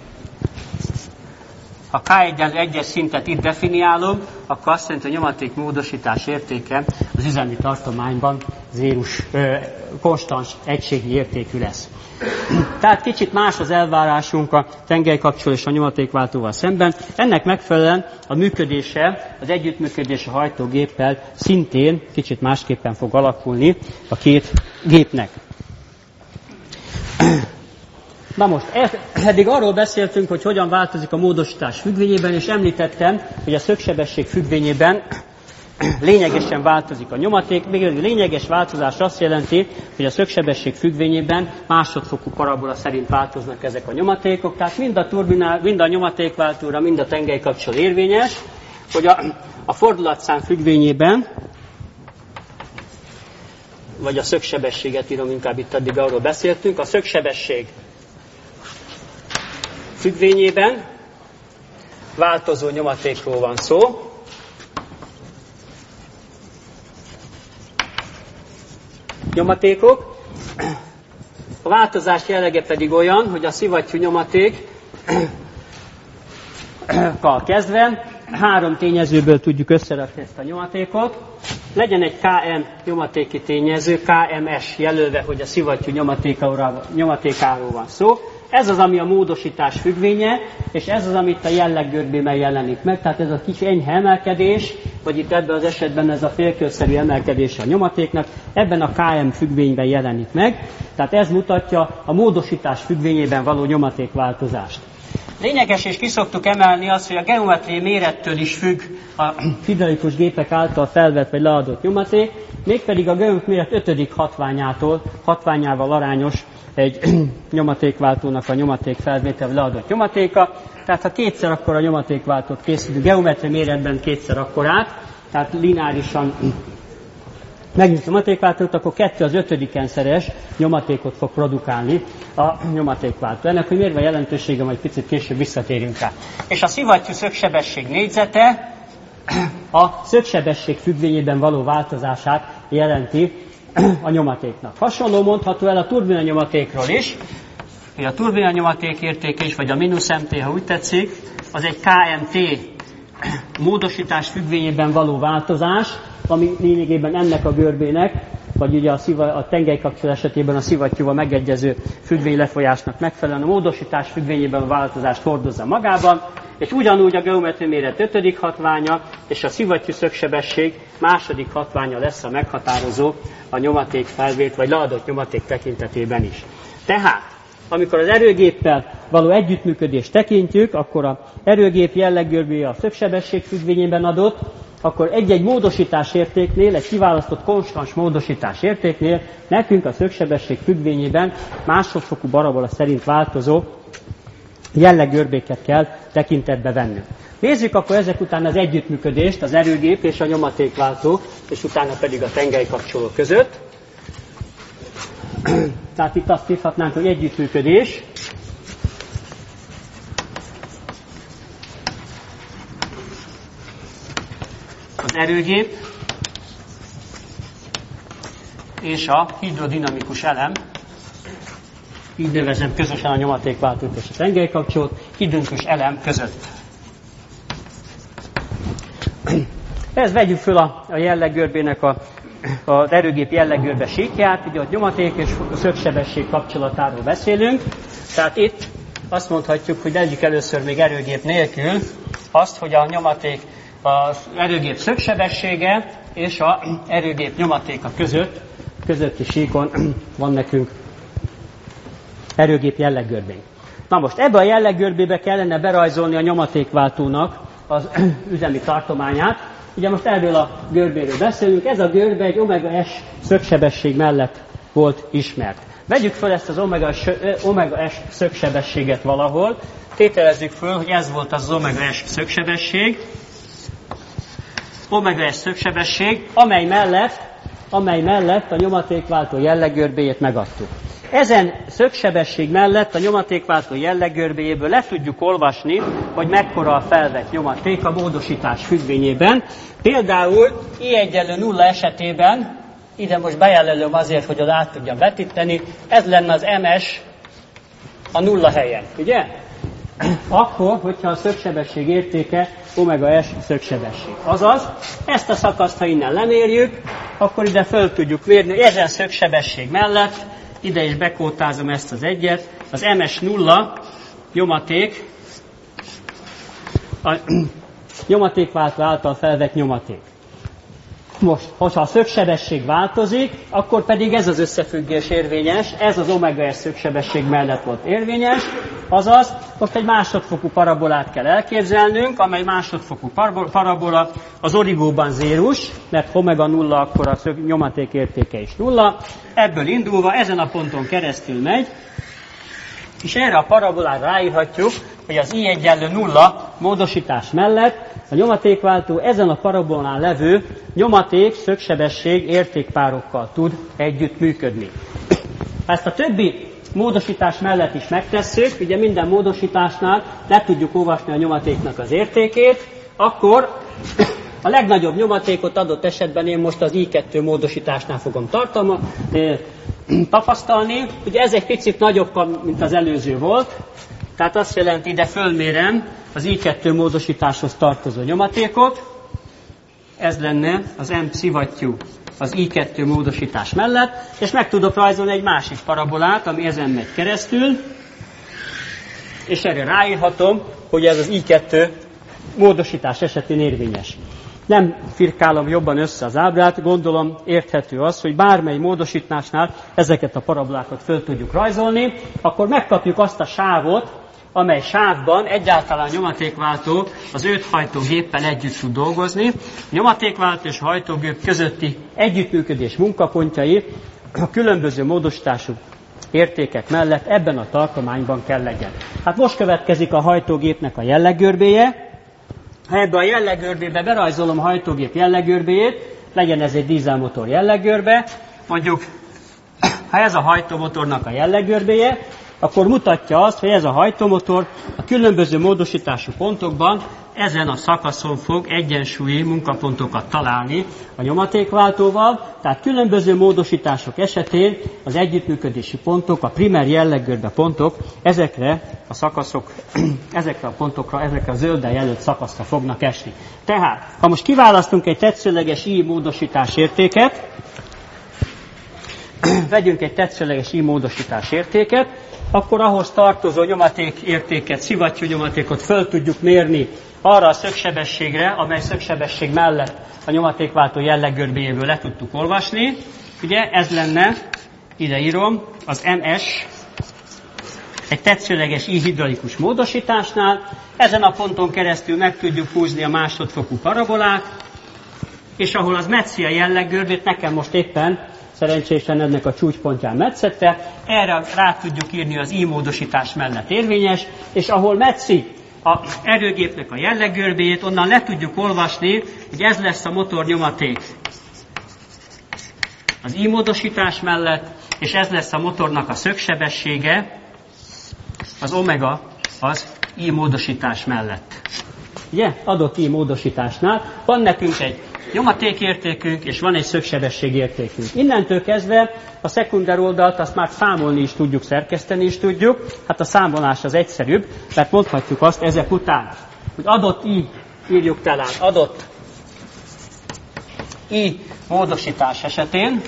ha K egyenlő egyes szintet itt definiálom, akkor azt jelenti, hogy a nyomaték módosítás értéke az üzemi tartományban zérus, konstans egységi értékű lesz. Tehát kicsit más az elvárásunk a tengelykapcsoló és a nyomatékváltóval szemben. Ennek megfelelően a működése, az együttműködés a hajtógéppel szintén kicsit másképpen fog alakulni a két gépnek. Na most, eddig arról beszéltünk, hogy hogyan változik a módosítás függvényében, és említettem, hogy a szögsebesség függvényében lényegesen változik a nyomaték. Még egy lényeges változás azt jelenti, hogy a szögsebesség függvényében másodfokú parabola szerint változnak ezek a nyomatékok. Tehát mind a nyomatékváltóra, mind a tengelykapcsoló érvényes, hogy a fordulatszám függvényében, vagy a szögsebességet írom, inkább itt addig arról beszéltünk, a szögsebesség függvényében változó nyomatékról van szó. Nyomatékok. A változás jellege pedig olyan, hogy a szivattyú nyomatékkal kezdve 3 tényezőből tudjuk összerakni ezt a nyomatékot. Legyen egy Km nyomatéki tényező, Kms jelölve, hogy a szivattyú nyomatékáról van szó. Ez az, ami a módosítás függvénye, és ez az, amit a jelleggörbében jelenik meg. Tehát ez a kis enyhe emelkedés, vagy itt ebben az esetben ez a félkörszerű emelkedés a nyomatéknak, ebben a Km függvényben jelenik meg. Tehát ez mutatja a módosítás függvényében való nyomatékváltozást. Lényeges, és ki szoktuk emelni azt, hogy a geometriai mérettől is függ a hidraulikus gépek által felvett vagy leadott nyomaték, mégpedig a geometriai méret 5. hatványával arányos egy nyomatékváltónak a nyomaték felvétel leadott nyomatéka. Tehát ha kétszer akkora nyomatékváltót készítünk, geometriai méretben kétszer akkorát, tehát lineárisan megnyitjuk a nyomatékváltót, akkor 2 az 5-szeres nyomatékot fog produkálni a nyomatékváltó. Ennek, hogy miért van jelentősége, majd picit később visszatérünk rá. És a szivattyú szögsebesség négyzete a szögsebesség függvényében való változását jelenti a nyomatéknak. Hasonló mondható el a turbina nyomatékról is, hogy a turbina nyomaték értéke is, vagy a -MT, ha úgy tetszik, az egy KMT módosítás függvényében való változás, ami lényegében ennek a görbének vagy ugye a tengelykapcsolat esetében a szivattyúval megegyező függvénylefolyásnak megfelelően a módosítás függvényében a változást hordozza magában, és ugyanúgy a geometria méret 5. hatványa és a szivattyú szögsebesség második hatványa lesz a meghatározó a nyomaték felvét vagy leadott nyomaték tekintetében is. Tehát, amikor az erőgéppel való együttműködést tekintjük, akkor az erőgép jelleggörbéje a szögsebesség függvényében adott, akkor egy-egy módosítás értéknél, egy kiválasztott konstans módosítás értéknél nekünk a szögsebesség függvényében másodfokú parabola szerint változó jelleggörbéket kell tekintetbe vennünk. Nézzük akkor ezek után az együttműködést az erőgép és a nyomatékváltó, és utána pedig a tengelykapcsoló között. Tehát itt azt írhatnánk, hogy együttműködés. Az erőgép és a hidrodinamikus elem, így nevezem közösen a nyomatékváltót és a tengelykapcsolót, hidrodinamikus elem között. Ez vegyük föl a jelleggörbének az erőgép jelleggörbe síkját, ugye a nyomaték és a szögsebesség kapcsolatáról beszélünk. Tehát itt azt mondhatjuk, hogy vegyük először még erőgép nélkül azt, hogy a nyomaték, az erőgép szögsebessége és az erőgép nyomatéka közötti síkon van nekünk erőgép jelleggörbénk. Na most ebbe a jelleggörbébe kellene berajzolni a nyomatékváltónak az üzemi tartományát. Ugye most erről a görbéről beszélünk, ez a görbe egy omega S szögsebesség mellett volt ismert. Vegyük fel ezt az omega S szögsebességet valahol, tételezzük föl, hogy ez volt az omega S szögsebesség, omega S szögsebesség, amely mellett a nyomatékváltó jelleggörbéjét megadtuk. Ezen szögsebesség mellett a nyomatékváltó jelleggörbéjéből le tudjuk olvasni, hogy mekkora a felvett nyomaték a módosítás függvényében. Például I1=0 esetében, ide most bejelölöm azért, hogy oda át tudjam vetíteni, ez lenne az MS a nulla helyen, ugye? Akkor, hogyha a szögsebesség értéke omega S szögsebesség. Azaz, ezt a szakaszt, ha innen lemérjük, akkor ide föl tudjuk mérni, hogy ezen szögsebesség mellett, ide is bekótázom ezt az egyet, az MS0 nyomaték, a nyomatékváltó által felvett nyomaték. Most, hogyha a szögsebesség változik, akkor pedig ez az összefüggés érvényes, ez az omega S szögsebesség mellett volt érvényes, azaz most egy másodfokú parabolát kell elképzelnünk, amely másodfokú parabola az origóban zérus, mert omega 0, akkor a nyomaték értéke is 0. Ebből indulva ezen a ponton keresztül megy, és erre a parabolára ráírhatjuk, hogy az I1=0 módosítás mellett a nyomatékváltó ezen a parabolán levő nyomaték szögsebesség értékpárokkal tud együtt működni. Ha ezt a többi módosítás mellett is megtesszük, ugye minden módosításnál le tudjuk olvasni a nyomatéknak az értékét, akkor a legnagyobb nyomatékot adott esetben én most az I2 módosításnál fogom tapasztalni. Ugye ez egy picit nagyobb, mint az előző volt, tehát azt jelenti, ide fölmérem az I2 módosításhoz tartozó nyomatékot, ez lenne az M szivattyú az I2 módosítás mellett, és meg tudok rajzolni egy másik parabolát, ami ezen megy keresztül, és erre ráírhatom, hogy ez az I2 módosítás esetén érvényes. Nem firkálom jobban össze az ábrát, gondolom érthető az, hogy bármely módosításnál ezeket a parabolákat föl tudjuk rajzolni, akkor megkapjuk azt a sávot, amely sávban egyáltalán a nyomatékváltó az 5 hajtógéppel együtt tud dolgozni. A nyomatékváltó és a hajtógép közötti együttműködés munkapontjai a különböző módosítású értékek mellett ebben a tartományban kell legyen. Hát most következik a hajtógépnek a jelleggörbéje. Ha ebbe a jelleggörbébe berajzolom a hajtógép jelleggörbéjét, legyen ez egy dízelmotor jelleggörbe, mondjuk, ha ez a hajtómotornak a jelleggörbéje, akkor mutatja azt, hogy ez a hajtómotor a különböző módosítású pontokban ezen a szakaszon fog egyensúlyi munkapontokat találni a nyomatékváltóval, tehát különböző módosítások esetén az együttműködési pontok, a primer jelleggörbe pontok ezekre a szakaszok, ezekre a pontokra, ezekre a zölddel jelölt szakaszra fognak esni. Tehát, ha most kiválasztunk egy tetszőleges I módosítás értéket, vegyünk egy tetszőleges I-módosítás értéket, akkor ahhoz tartozó nyomaték értéket, szivattyú nyomatékot föl tudjuk mérni arra a szögsebességre, amely szögsebesség mellett a nyomatékváltó jelleggörbéjéből le tudtuk olvasni. Ugye ez lenne, ide írom, az MS egy tetszőleges I-hidraulikus módosításnál. Ezen a ponton keresztül meg tudjuk húzni a másodfokú parabolát, és ahol az metszia jelleggörbét, nekem most éppen szerencsésen ennek a csúcspontján metszette, erre rá tudjuk írni az I-módosítás mellett érvényes, és ahol metszi az erőgépnek a jelleggörbéjét, onnan le tudjuk olvasni, hogy ez lesz a motornyomaték az I-módosítás mellett, és ez lesz a motornak a szögsebessége, az omega az I-módosítás mellett. Ugye? Adott I-módosításnál van nekünk egy nyomatékértékünk, és van egy szögsebességértékünk. Innentől kezdve a szekunder oldalt azt már számolni is tudjuk, szerkeszteni is tudjuk. Hát a számolás az egyszerűbb, mert mondhatjuk azt ezek után, hogy adott I, írjuk talán, adott I módosítás esetén,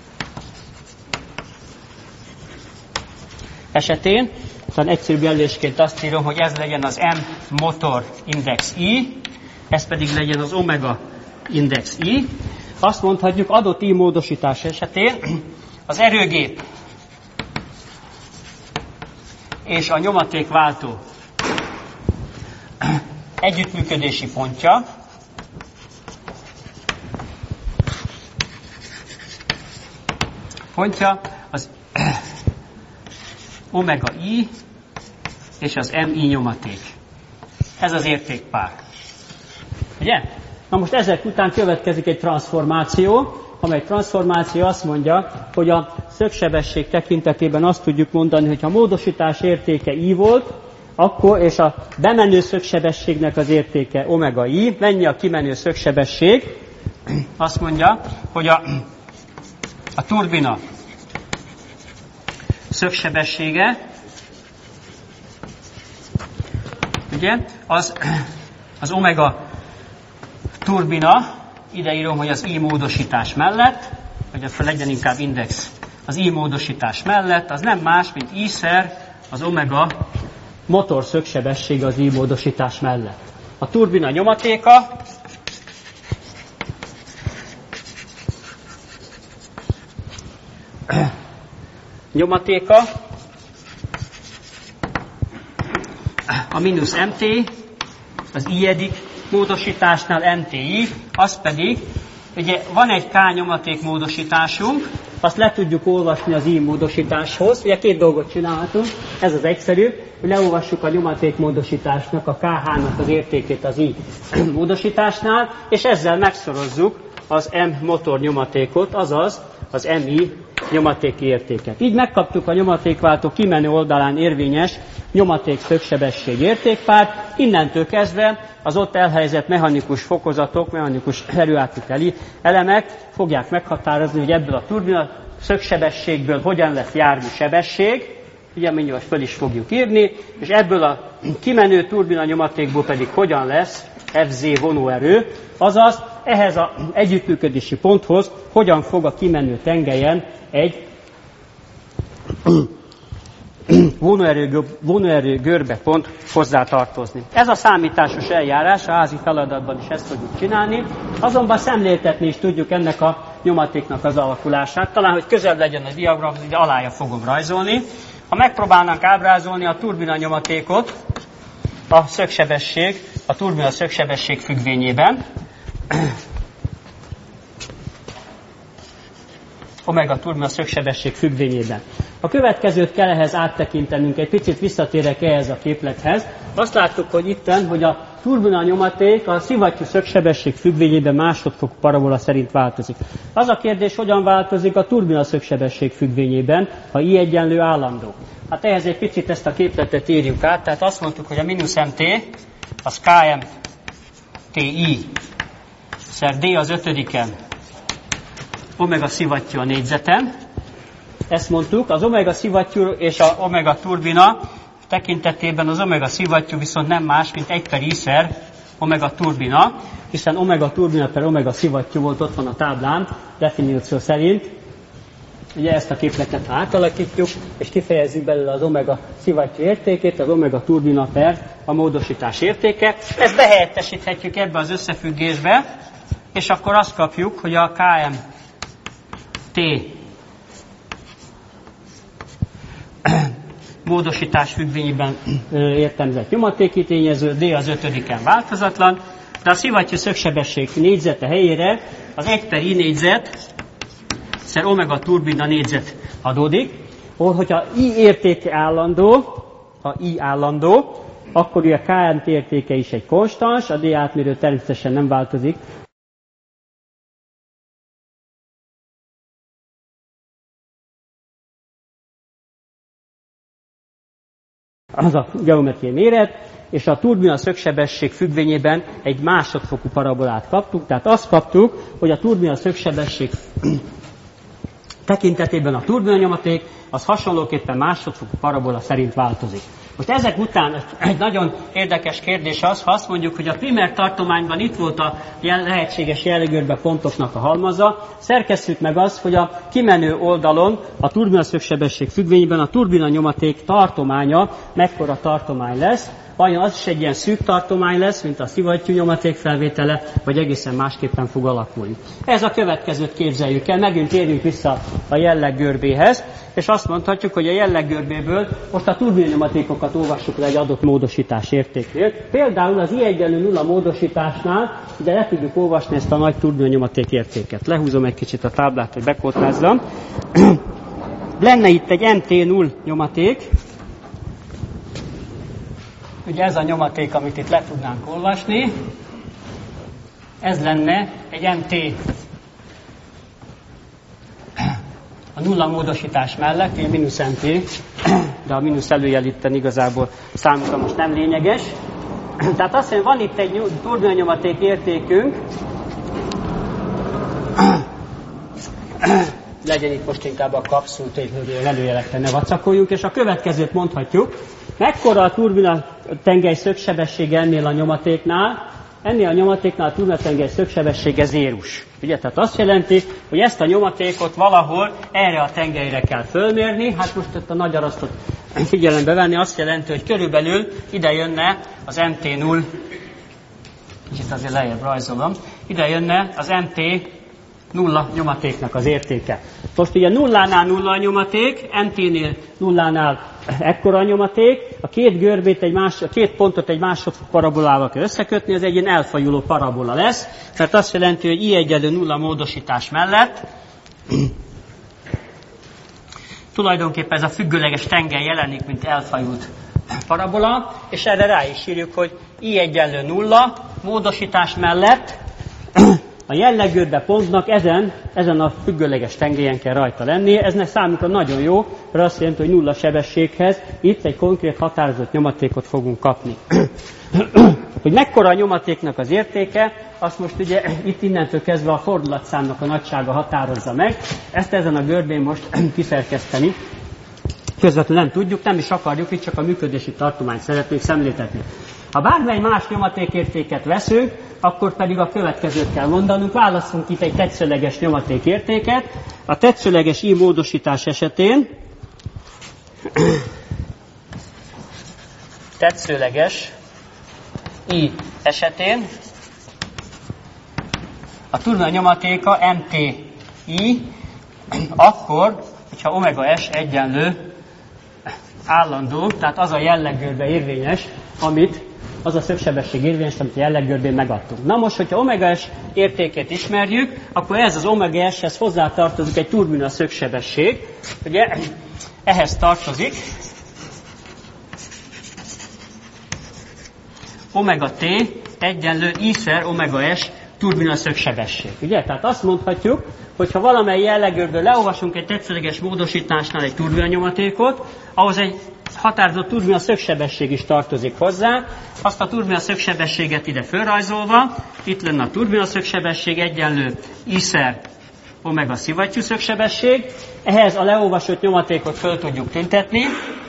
aztán egyszerűbb jelölésként azt írom, hogy ez legyen az M motor index I, ez pedig legyen az omega index I. Azt mondhatjuk, adott I módosítás esetén az erőgép és a nyomatékváltó együttműködési pontja az omega I és az MI nyomaték. Ez az értékpár. Ugye? Na most ezek után következik egy transformáció, amely transformáció azt mondja, hogy a szögsebesség tekintetében azt tudjuk mondani, hogy ha a módosítás értéke I volt, akkor, és a bemenő szögsebességnek az értéke omega I, mennyi a kimenő szögsebesség? Azt mondja, hogy a turbina szögsebessége, ugye, az omega turbina, ide írom, hogy az I módosítás mellett, vagy az legyen inkább index, az I módosítás mellett, az nem más, mint I-szer az omega motor szögsebessége az I módosítás mellett. A turbina nyomatéka a mínusz MT, az I-edik módosításnál MTI, az pedig, ugye van egy K nyomaték módosításunk, azt le tudjuk olvasni az I módosításhoz. Ugye két dolgot csinálhatunk, ez az egyszerű, hogy leolvassuk a nyomaték módosításnak, a KH-nak az értékét az I módosításnál, és ezzel megszorozzuk az M motor nyomatékot, azaz az MI nyomatéki értéket. Így megkaptuk a nyomatékváltó kimenő oldalán érvényes nyomaték szögsebesség értékpárt, innentől kezdve az ott elhelyezett mechanikus fokozatok, mechanikus erőátviteli elemek fogják meghatározni, hogy ebből a turbina szögsebességből hogyan lesz jármű sebesség, ugye mindjárt föl is fogjuk írni, és ebből a kimenő turbina nyomatékból pedig hogyan lesz FZ vonóerő, azaz ehhez az együttműködési ponthoz hogyan fog a kimenő tengelyen egy vonóerő görbepont hozzátartozni. Ez a számításos eljárás, a házi feladatban is ezt tudjuk csinálni, azonban szemléltetni is tudjuk ennek a nyomatéknak az alakulását. Talán, hogy közel legyen a diagram, ugye alája fogom rajzolni. Ha megpróbálnánk ábrázolni a turbina nyomatékot, a turbina szögsebesség függvényében, omega turbina szögsebesség függvényében. A következőt kell ehhez áttekintenünk, egy picit visszatérek ehhez a képlethez. Azt láttuk, hogy itten, hogy a turbina nyomaték a szivattyú szögsebesség függvényében másodfokú parabola szerint változik. Az a kérdés, hogyan változik a turbina szögsebesség függvényében, ha I egyenlő állandó. Hát ehhez egy picit ezt a képletet írjuk át, tehát azt mondtuk, hogy a mínusz MT, az KMTI, szer D az ötödiken, omega szivattyú a négyzeten. Ezt mondtuk, az omega szivattyú és a omega turbina tekintetében az omega szivattyú viszont nem más, mint 1 per I-szer omega turbina, hiszen omega turbina per omega szivattyú volt, ott van a táblán, definíció szerint. ugye ezt a képletet átalakítjuk, és kifejezzük belőle az omega szivattyú értékét, az omega turbina per a módosítás értéke. Ezt behelyettesíthetjük ebbe az összefüggésbe, és akkor azt kapjuk, hogy a KMT módosítás függvényében értelmezett nyomatéki tényező, D az 5-en változatlan, de a szivattyú szögsebesség négyzete helyére az 1/I négyzet szer omega turbina négyzet adódik, hogyha I értéke állandó, ha I állandó, akkor a KMT értéke is egy konstans, a D átmérő természetesen nem változik. Az a geometriai méret, és a turbina szögsebesség függvényében egy másodfokú parabolát kaptuk, tehát azt kaptuk, hogy a turbina szögsebesség tekintetében a turbina nyomaték az hasonlóképpen másodfokú parabola szerint változik. Most ezek után egy nagyon érdekes kérdés az, ha azt mondjuk, hogy a primer tartományban itt volt a lehetséges jellegörbe pontoknak a halmaza, szerkesszük meg azt, hogy a kimenő oldalon a turbina szögsebesség függvényében a turbina nyomaték tartománya mekkora tartomány lesz, vajon az is egy ilyen szűk tartomány lesz, mint a szivattyú nyomaték felvétele, vagy egészen másképpen fog alakulni. Ez a következőt képzeljük el, megint térjünk vissza a jelleggörbéhez, és azt mondhatjuk, hogy a jelleggörbéből most a turbina nyomatékokat olvassuk le egy adott módosítás értéknél. Például az I1-0 módosításnál ide le tudjuk olvasni ezt a nagy turbina nyomaték értéket. Lehúzom egy kicsit a táblát, hogy bekótázzam. Lenne itt egy MT0 nyomaték, ugye ez a nyomaték, amit itt le tudnánk olvasni, ez lenne egy MT a nulla módosítás mellett, egy mínusz MT, de a mínusz előjel itten igazából számunkra most nem lényeges. Tehát azt mondja, van itt egy turbina nyomaték értékünk, legyen itt most inkább a kapszult, hogy előjelekkel ne vacakoljunk, és a következőt mondhatjuk, mekkora a turbina tengely szögsebessége ennél a nyomatéknál, ennél a nyomatéknál a turbina tengely szögsebessége zérus. Ugye, tehát azt jelenti, hogy ezt a nyomatékot valahol erre a tengelyre kell fölmérni, hát most itt a nagy arasztot figyelembe venni, azt jelenti, hogy körülbelül ide jönne az MT0, kicsit azért lejjebb rajzolom, ide jönne az MT 0 nyomatéknak az értéke. Most ugye nullánál nulla a nyomaték, MT-nél nullánál ekkora a nyomaték, a két görbét, a két pontot egy másodfok parabolával kell összekötni, ez egy ilyen elfajuló parabola lesz, mert azt jelenti, hogy I1-0 módosítás mellett tulajdonképpen ez a függőleges tengely jelenik, mint elfajult parabola, és erre rá is írjuk, hogy I1-0 módosítás mellett a jelleggörbe pontnak ezen a függőleges tengelyen kell rajta lennie. Ez számunkra nagyon jó, mert azt jelenti, hogy nulla sebességhez itt egy konkrét határozott nyomatékot fogunk kapni. Hogy mekkora a nyomatéknak az értéke, azt most ugye itt innentől kezdve a fordulatszámnak a nagysága határozza meg. Ezt ezen a görbén most kiszerkeszteni közvetlenül nem tudjuk, nem is akarjuk, itt csak a működési tartományt szeretnénk szemléltetni. Ha bármely más nyomatékértéket veszünk, akkor pedig a következőt kell mondanunk. Válasszunk itt egy tetszőleges nyomatékértéket. A tetszőleges I módosítás esetén a turbina nyomatéka MTI, akkor, hogyha omega S egyenlő állandó, tehát az a jelleggörbe érvényes, az a szögsebesség érvényes, amit a jelleggörbén megadtunk. Na most, hogyha omega S értékét ismerjük, akkor ez az omega S-hez hozzátartozik egy turbina szögsebesség. Ugye ehhez tartozik omega T egyenlő I-szer omega S turbina szögsebesség. Ugye? Tehát azt mondhatjuk, hogy ha valamely jelleggörből leolvasunk egy tetszőleges módosításnál egy turbina nyomatékot, ahhoz egy határozott turbina szögsebesség is tartozik hozzá. Azt a turbina szögsebességet ide fölrajzolva, itt lenne a turbina szögsebesség egyenlő I-szer omega szivattyú szögsebesség. Ehhez a leolvasott nyomatékot föl tudjuk tüntetni.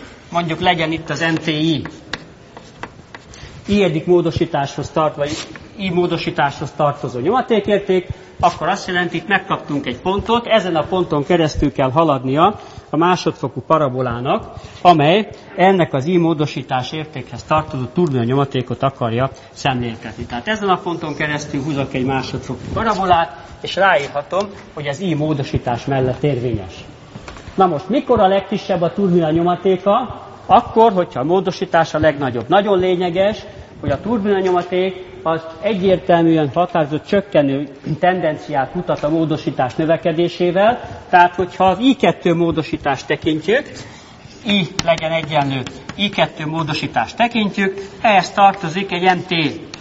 Mondjuk legyen itt az MTI I-edik módosításhoz tart, vagy I módosításhoz tartozó nyomatékérték, akkor azt jelenti, hogy megkaptunk egy pontot, ezen a ponton keresztül kell haladnia a másodfokú parabolának, amely ennek az I módosítás értékhez tartozó turbina nyomatékot akarja szemléltetni. Tehát ezen a ponton keresztül húzok egy másodfokú parabolát, és ráírhatom, hogy az I módosítás mellett érvényes. Na most, mikor a legkisebb a turbina nyomatéka? Akkor, hogyha a módosítás a legnagyobb. Nagyon lényeges, hogy a turbina nyomaték az egyértelműen határozott csökkenő tendenciát mutat a módosítás növekedésével. Tehát, hogyha az I2 módosítást tekintjük, I legyen egyenlő I2 módosítást tekintjük, ehhez tartozik egy MT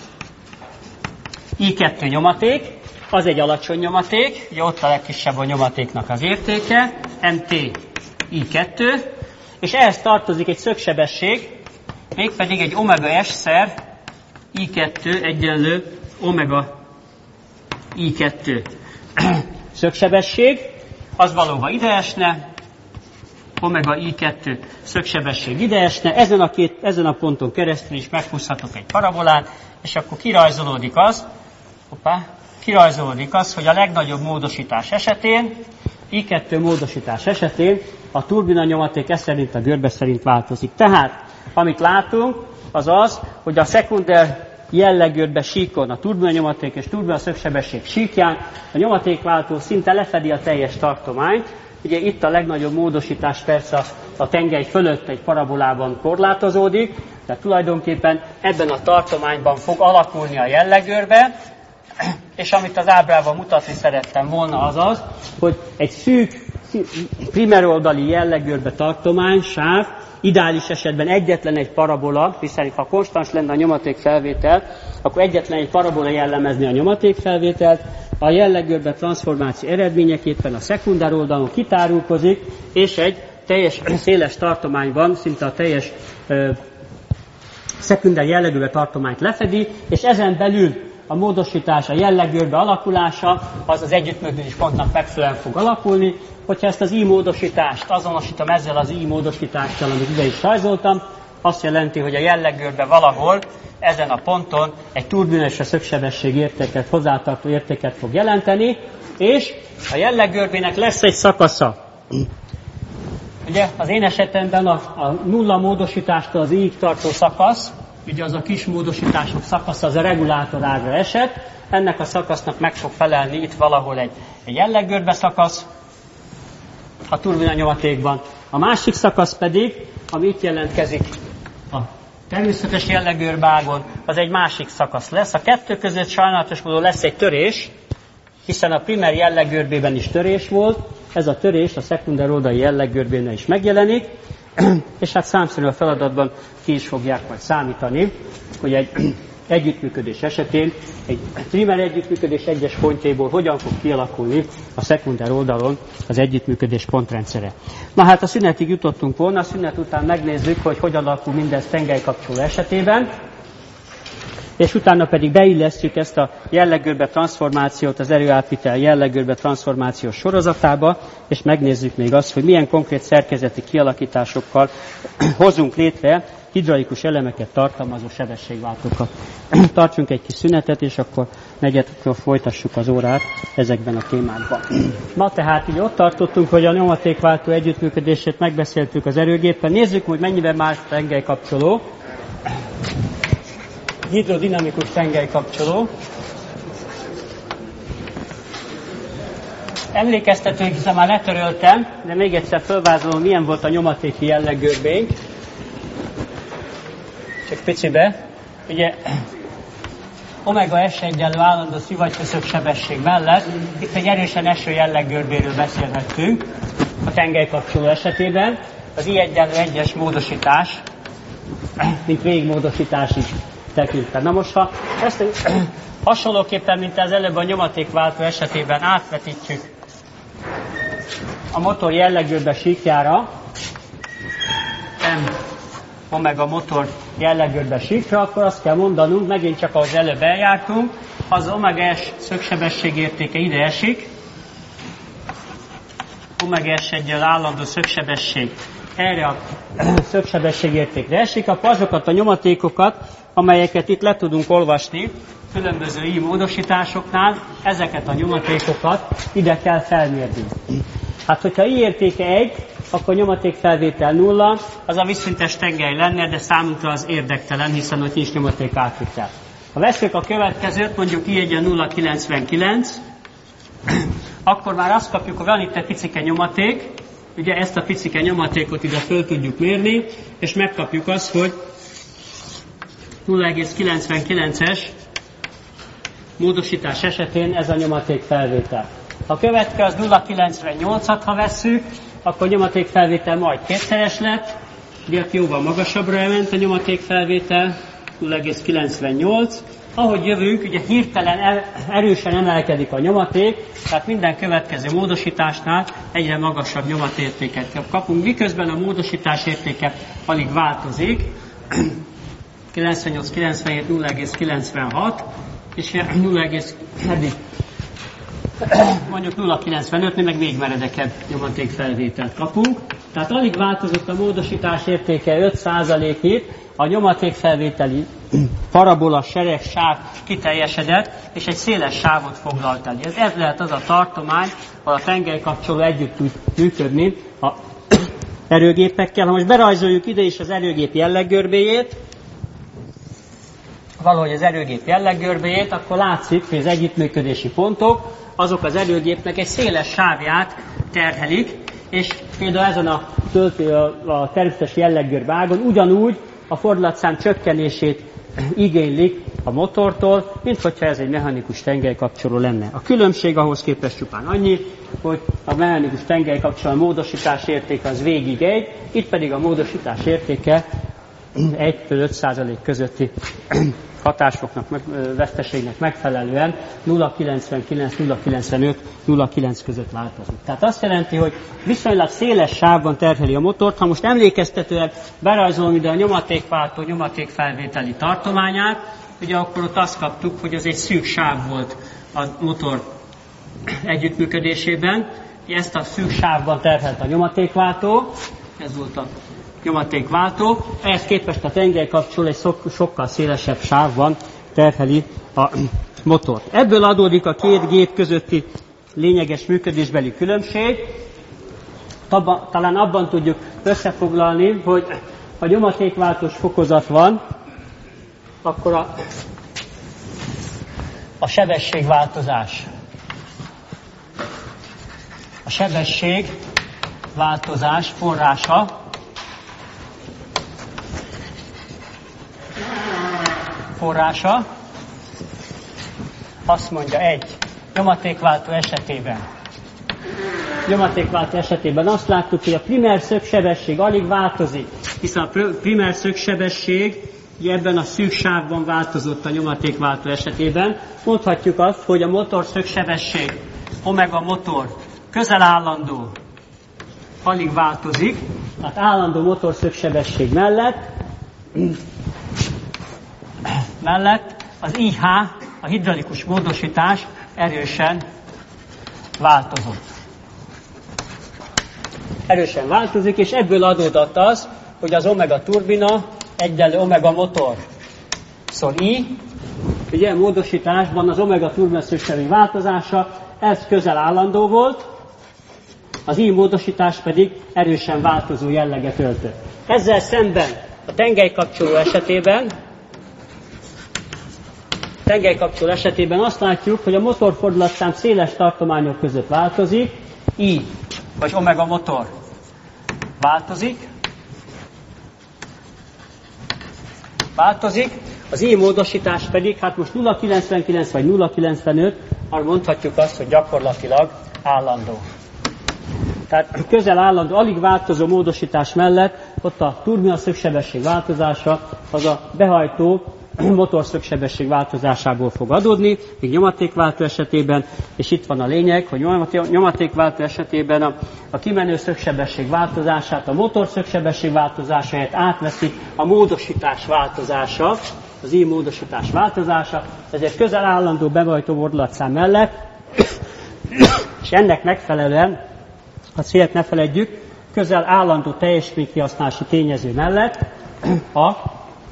I2 nyomaték, az egy alacsony nyomaték, ugye ott a legkisebb a nyomatéknak az értéke, MT I2, és ehhez tartozik egy szögsebesség, mégpedig egy omega S szer I2 egyenlő omega I2 szögsebesség, az valóban ideesne, omega I2 szögsebesség ideesne, ezen a ponton keresztül is meghúzhatok egy parabolát, és akkor kirajzolódik az, hogy a legnagyobb módosítás esetén, I2 módosítás esetén a turbina nyomaték ez szerint a görbe szerint változik. Tehát, amit látunk, az az, hogy a szekunder jelleggörbe síkon, a turbina nyomaték és turbina szögsebesség síkján a nyomatékváltó szinte lefedi a teljes tartományt. Ugye itt a legnagyobb módosítás persze a tengely fölött egy parabolában korlátozódik, tehát tulajdonképpen ebben a tartományban fog alakulni a jelleggörbe, és amit az ábrában mutatni szerettem volna az az, hogy egy szűk primeroldali jelleggörbe tartomány, sáv, ideális esetben egyetlen egy parabola, hiszen ha konstans lenne a nyomatékfelvétel, akkor egyetlen egy parabola jellemezni a nyomatékfelvételt, a jelleggörbe transformáció eredményeképpen a szekundár oldalon kitárulkozik, és egy teljes széles tartományban, szinte a teljes szekundár jelleggörbe tartományt lefedi, és ezen belül a módosítás, a jelleggörbe alakulása, az az együttműködés pontnak megfelelően fog alakulni. Hogyha ezt az I módosítást azonosítom ezzel az I módosítással, amit ide is rajzoltam, azt jelenti, hogy a jelleggörbe valahol ezen a ponton egy turbina és a szögsebesség értéket, hozzátartó értéket fog jelenteni, és a jelleggörbének lesz egy szakasza. Ugye az én esetemben a nulla módosítástól az I-ig tartó szakasz, ugye az a kis módosítások szakasza, az a regulátor ágra esett, ennek a szakasznak meg fog felelni itt valahol egy jelleggörbe szakasz a turbina nyomatékban. A másik szakasz pedig, ami itt jelentkezik a természetes jelleggörbeágon, az egy másik szakasz lesz. A kettő között sajnálatos módon lesz egy törés, hiszen a primer jelleggörbében is törés volt, ez a törés a szekunder oldali jelleggörbénél is megjelenik, és hát számszerűen a feladatban ki is fogják majd számítani, hogy egy együttműködés esetén egy primer együttműködés egyes pontjaiból hogyan fog kialakulni a szekunder oldalon az együttműködés pontrendszere. Na hát a szünetig jutottunk volna, a szünet után megnézzük, hogy hogyan alakul mindez tengelykapcsoló esetében, és utána pedig beillesztjük ezt a jelleggörbe transformációt az erőátvitel jelleggörbe transformációs sorozatába, és megnézzük még azt, hogy milyen konkrét szerkezeti kialakításokkal hozunk létre hidraulikus elemeket tartalmazó sebességváltókat. Tartsunk egy kis szünetet, és akkor negyedkor folytassuk az órát ezekben a témákban. Ma tehát így ott tartottunk, hogy a nyomatékváltó együttműködését megbeszéltük az erőgéppen. Nézzük, hogy mennyiben más tengelykapcsoló. Hidrodinamikus tengelykapcsoló. Emlékeztetők, hiszen már letöröltem, de még egyszer felvázolom, milyen volt a nyomatéki jelleggörbénk. Csak picibe. Ugye omega S egyenlő állandó szivagyköszög sebesség mellett itt egy erősen eső jelleggörbéről beszélhettünk a tengelykapcsoló esetében. Az I egyenlő 1-es módosítás, mint végigmódosítás is tekintve. Na most, ha ezt hasonlóképpen, mint az előbb a nyomatékváltó esetében átvetítjük a motor jelleggörbe síkjára, M omega motor jelleggörbe síkra, akkor azt kell mondanunk, megint csak ahogy előbb eljártunk, az omega S szögsebesség értéke ide esik, omega S egyenlő állandó szögsebesség erre a szögsebesség értékre esik, akkor azokat a nyomatékokat, amelyeket itt le tudunk olvasni különböző i módosításoknál ezeket a nyomatékokat ide kell felmérni. Hát, hogyha i értéke 1, akkor nyomatékfelvétel 0, az a vízszintes tengely lenne, de számunkra az érdektelen, hiszen ott nincs nyomaték átvitel. Ha veszük a következőt, mondjuk i egyen 0,99, akkor már azt kapjuk, hogy van itt egy picike nyomaték, ugye ezt a picike nyomatékot ide föl tudjuk mérni, és megkapjuk azt, hogy 0,99-es módosítás esetén ez a nyomaték felvétel. A következő az 0,98-at, ha vesszük, akkor nyomaték felvétel majd kétszeres lett, ugye jóval magasabbra elment a nyomaték felvétel, 0,98. Ahogy jövünk, ugye hirtelen erősen emelkedik a nyomaték, tehát minden következő módosításnál egyre magasabb nyomatértéket kapunk, miközben a módosítás értéke alig változik, 98, 97, 0,96, és mondjuk 0,95-nél meg még meredekebb nyomatékfelvételt kapunk. Tehát alig változott a módosítás értéke 5%-ig, a nyomatékfelvételi parabola sereg sáv kiteljesedett, és egy széles sávot foglalt el. Ez lehet az a tartomány, ahol a tengelykapcsoló együtt tud működni a erőgépekkel. Ha most berajzoljuk ide is az erőgép jelleggörbéjét, valahogy az erőgép jelleggörbéjét, akkor látszik, hogy az együttműködési pontok, azok az erőgépnek egy széles sávját terhelik, és például ezen a természetes jelleggörb ágon ugyanúgy a fordulatszám csökkenését igénylik a motortól, mint hogyha ez egy mechanikus tengelykapcsoló lenne. A különbség ahhoz képest csupán annyi, hogy a mechanikus tengelykapcsoló módosítás értéke az végig 1, itt pedig a módosítás értéke 1-5% közötti hatásoknak, veszteségnek megfelelően 0,99, 0,95, 0,9 között változik. Tehát azt jelenti, hogy viszonylag széles sávban terheli a motort. Ha most emlékeztetően berajzolom ide a nyomatékváltó, nyomatékfelvételi tartományát, ugye akkor ott azt kaptuk, hogy ez egy szűk sáv volt a motor együttműködésében. Ezt a szűk sávban terhelt a nyomatékváltó, ez volt a nyomatékváltó, ehhez képest a tengelykapcsoló egy sokkal szélesebb sávban terheli a motort. Ebből adódik a két gép közötti lényeges működésbeli különbség. Talán abban tudjuk összefoglalni, hogy ha nyomatékváltós fokozat van, akkor a sebességváltozás. A sebességváltozás forrása azt mondja nyomatékváltó esetében azt láttuk, hogy a primer szögsebesség alig változik, hiszen a primer szögsebesség ebben a szűk sávban változott a nyomatékváltó esetében. Mondhatjuk azt, hogy a motor szögsebesség, omega motor közel állandó, alig változik, tehát állandó motor szögsebesség mellett az IH, a hidraulikus módosítás erősen változott. Erősen változik, és ebből adódott az, hogy az omega turbina egyenlő omega motor szor I, ugye a módosításban az omega turbina szögsebesség változása, ez közel állandó volt, az I módosítás pedig erősen változó jelleget öltött. Ezzel szemben a tengelykapcsoló esetében azt látjuk, hogy a motorfordulatszám széles tartományok között változik, I vagy omega motor változik, az I módosítás pedig, hát most 0,99 vagy 0,95, arra mondhatjuk azt, hogy gyakorlatilag állandó. Tehát közel állandó, alig változó módosítás mellett ott a turbina szögsebesség változása az a behajtó motorszögsebesség változásából fog adódni, még nyomatékváltó esetében, és itt van a lényeg, hogy nyomatékváltó esetében a kimenő szögsebesség változását, a motorszögsebesség változásáért átveszi a módosítás változása, az I módosítás változása, ezért közel állandó behajtó fordulatszám mellett, és ennek megfelelően, a célt ne feledjük, közel állandó teljesítménykihasználási tényező mellett a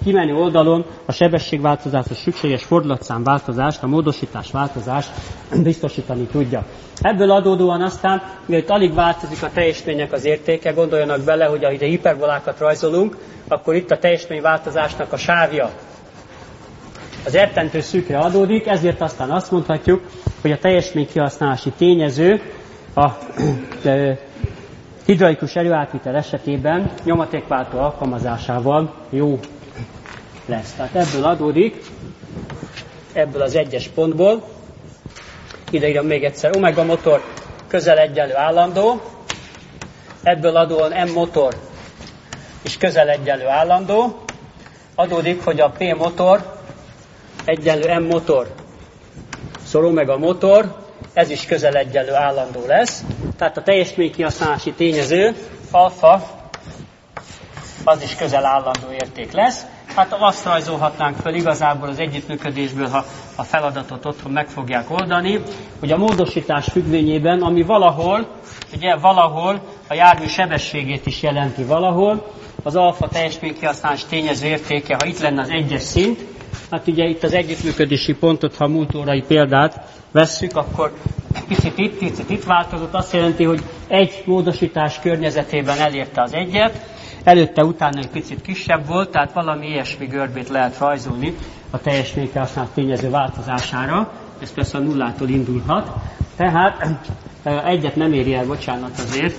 kimenő oldalon a sebességváltozáshoz szükséges fordulatszámváltozást, a módosítás változást biztosítani tudja. Ebből adódóan aztán, mivel itt alig változik a teljesítménynek az értéke, gondoljanak bele, hogy ha ide hiperbolákat rajzolunk, akkor itt a teljesítményváltozásnak a sávja az rettentő szűkre adódik, ezért aztán azt mondhatjuk, hogy a teljesítménykihasználási tényező a hidraulikus erőátvitel esetében nyomatékváltó alkalmazásával jó lesz. Tehát ebből adódik, ebből az egyes pontból, ideírom még egyszer, omega motor közel egyenlő állandó, ebből adóan M motor is közel egyenlő állandó, adódik, hogy a P motor egyenlő M motor szor omega motor, ez is közel egyenlő állandó lesz. Tehát a teljesítménykihasználási tényező, alfa, az is közel állandó érték lesz. Hát azt rajzolhatnánk fel igazából az együttműködésből, ha a feladatot otthon meg fogják oldani, hogy a módosítás függvényében, ami valahol, ugye valahol a jármű sebességét is jelenti valahol, az alfa teljesítménykihasználási tényező értéke, ha itt lenne az egyes szint, hát ugye itt az együttműködési pontot, ha a múlt órai példát vesszük, akkor picit itt változott, azt jelenti, hogy egy módosítás környezetében elérte az egyet, előtte, utána egy picit kisebb volt, tehát valami ilyesmi görbét lehet rajzolni a teljesítménykihasználási tényező változására, ez persze a nullától indulhat, tehát egyet nem éri el, bocsánat azért,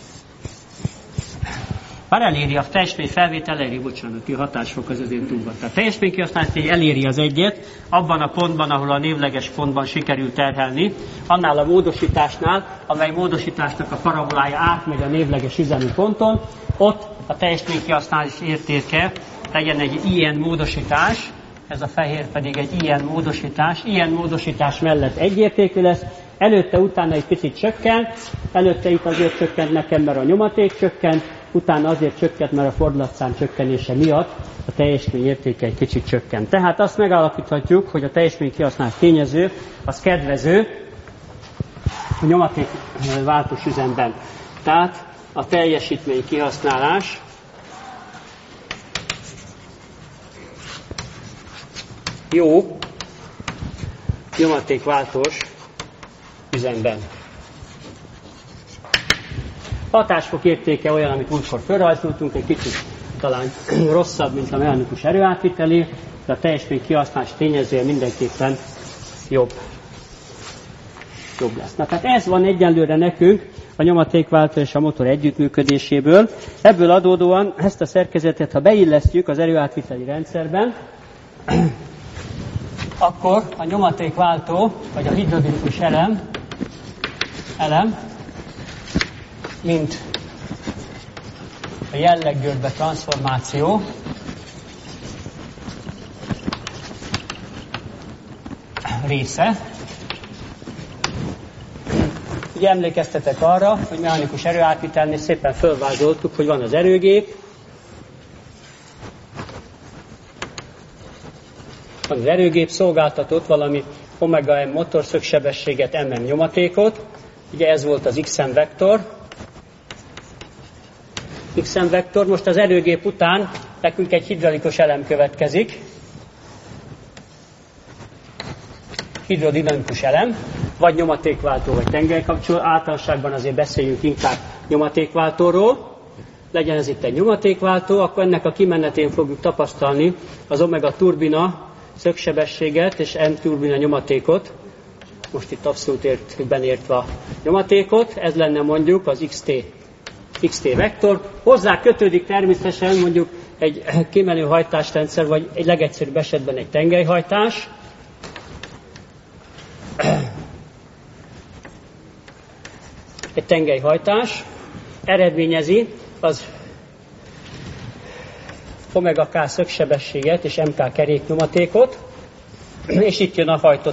bár eléri a teljesítményfelvétel, a hatásfok az azért túl van. Tehát teljesítménykihasználási eléri az egyet, abban a pontban, ahol a névleges pontban sikerül terhelni, annál a módosításnál, amely módosításnak a parabolája átmegy a névleges üzemi ponton, ott a teljesítménykihasználási értéke legyen egy ilyen módosítás, ez a fehér pedig egy ilyen módosítás mellett egyértékű lesz, előtte, utána egy picit csökken, előtte itt azért csökkent nekem, mert a nyomaték csökkent, utána azért csökkent, mert a fordulatszám csökkenése miatt a teljesítmény értéke egy kicsit csökkent. Tehát azt megállapíthatjuk, hogy a teljesítménykihasználási tényező az kedvező a nyomatékváltós üzemben. Tehát a teljesítménykihasználás jó nyomatékváltós üzemben. Hatásfok értéke olyan, amit múltkor felrajzoltunk, egy kicsit talán rosszabb, mint a mechanikus erőátviteli, de a teljesítménykihasználási tényezője mindenképpen jobb lesz. Na, tehát ez van egyenlőre nekünk a nyomatékváltó és a motor együttműködéséből. Ebből adódóan ezt a szerkezetet, ha beillesztjük az erőátviteli rendszerben, akkor a nyomatékváltó, vagy a hidraulikus elem mint a jelleggörbe transformáció része. Ugye emlékeztetek arra, hogy mechanikus erőátvitelnél szépen fölvázoltuk, hogy van az erőgép, az erőgép szolgáltatott valami omega m motor szögsebességet, mm nyomatékot, ugye ez volt az XM vektor. XM vektor, most az erőgép után nekünk egy hidraulikus elem következik. Hidrodinamikus elem, vagy nyomatékváltó, vagy tengelykapcsoló. Általánosságban azért beszéljünk inkább nyomatékváltóról. Legyen ez itt egy nyomatékváltó, akkor ennek a kimenetén fogjuk tapasztalni az omega turbina szögsebességet és M turbina nyomatékot. Most itt abszolút értben értve a nyomatékot. Ez lenne mondjuk az XT vektor. Hozzá kötődik természetesen mondjuk egy kimenő hajtásrendszer, vagy egy legegyszerűbb esetben egy tengelyhajtás. Egy tengelyhajtás eredményezi az omega K szögsebességet és MK keréknyomatékot, és itt jön a hajtott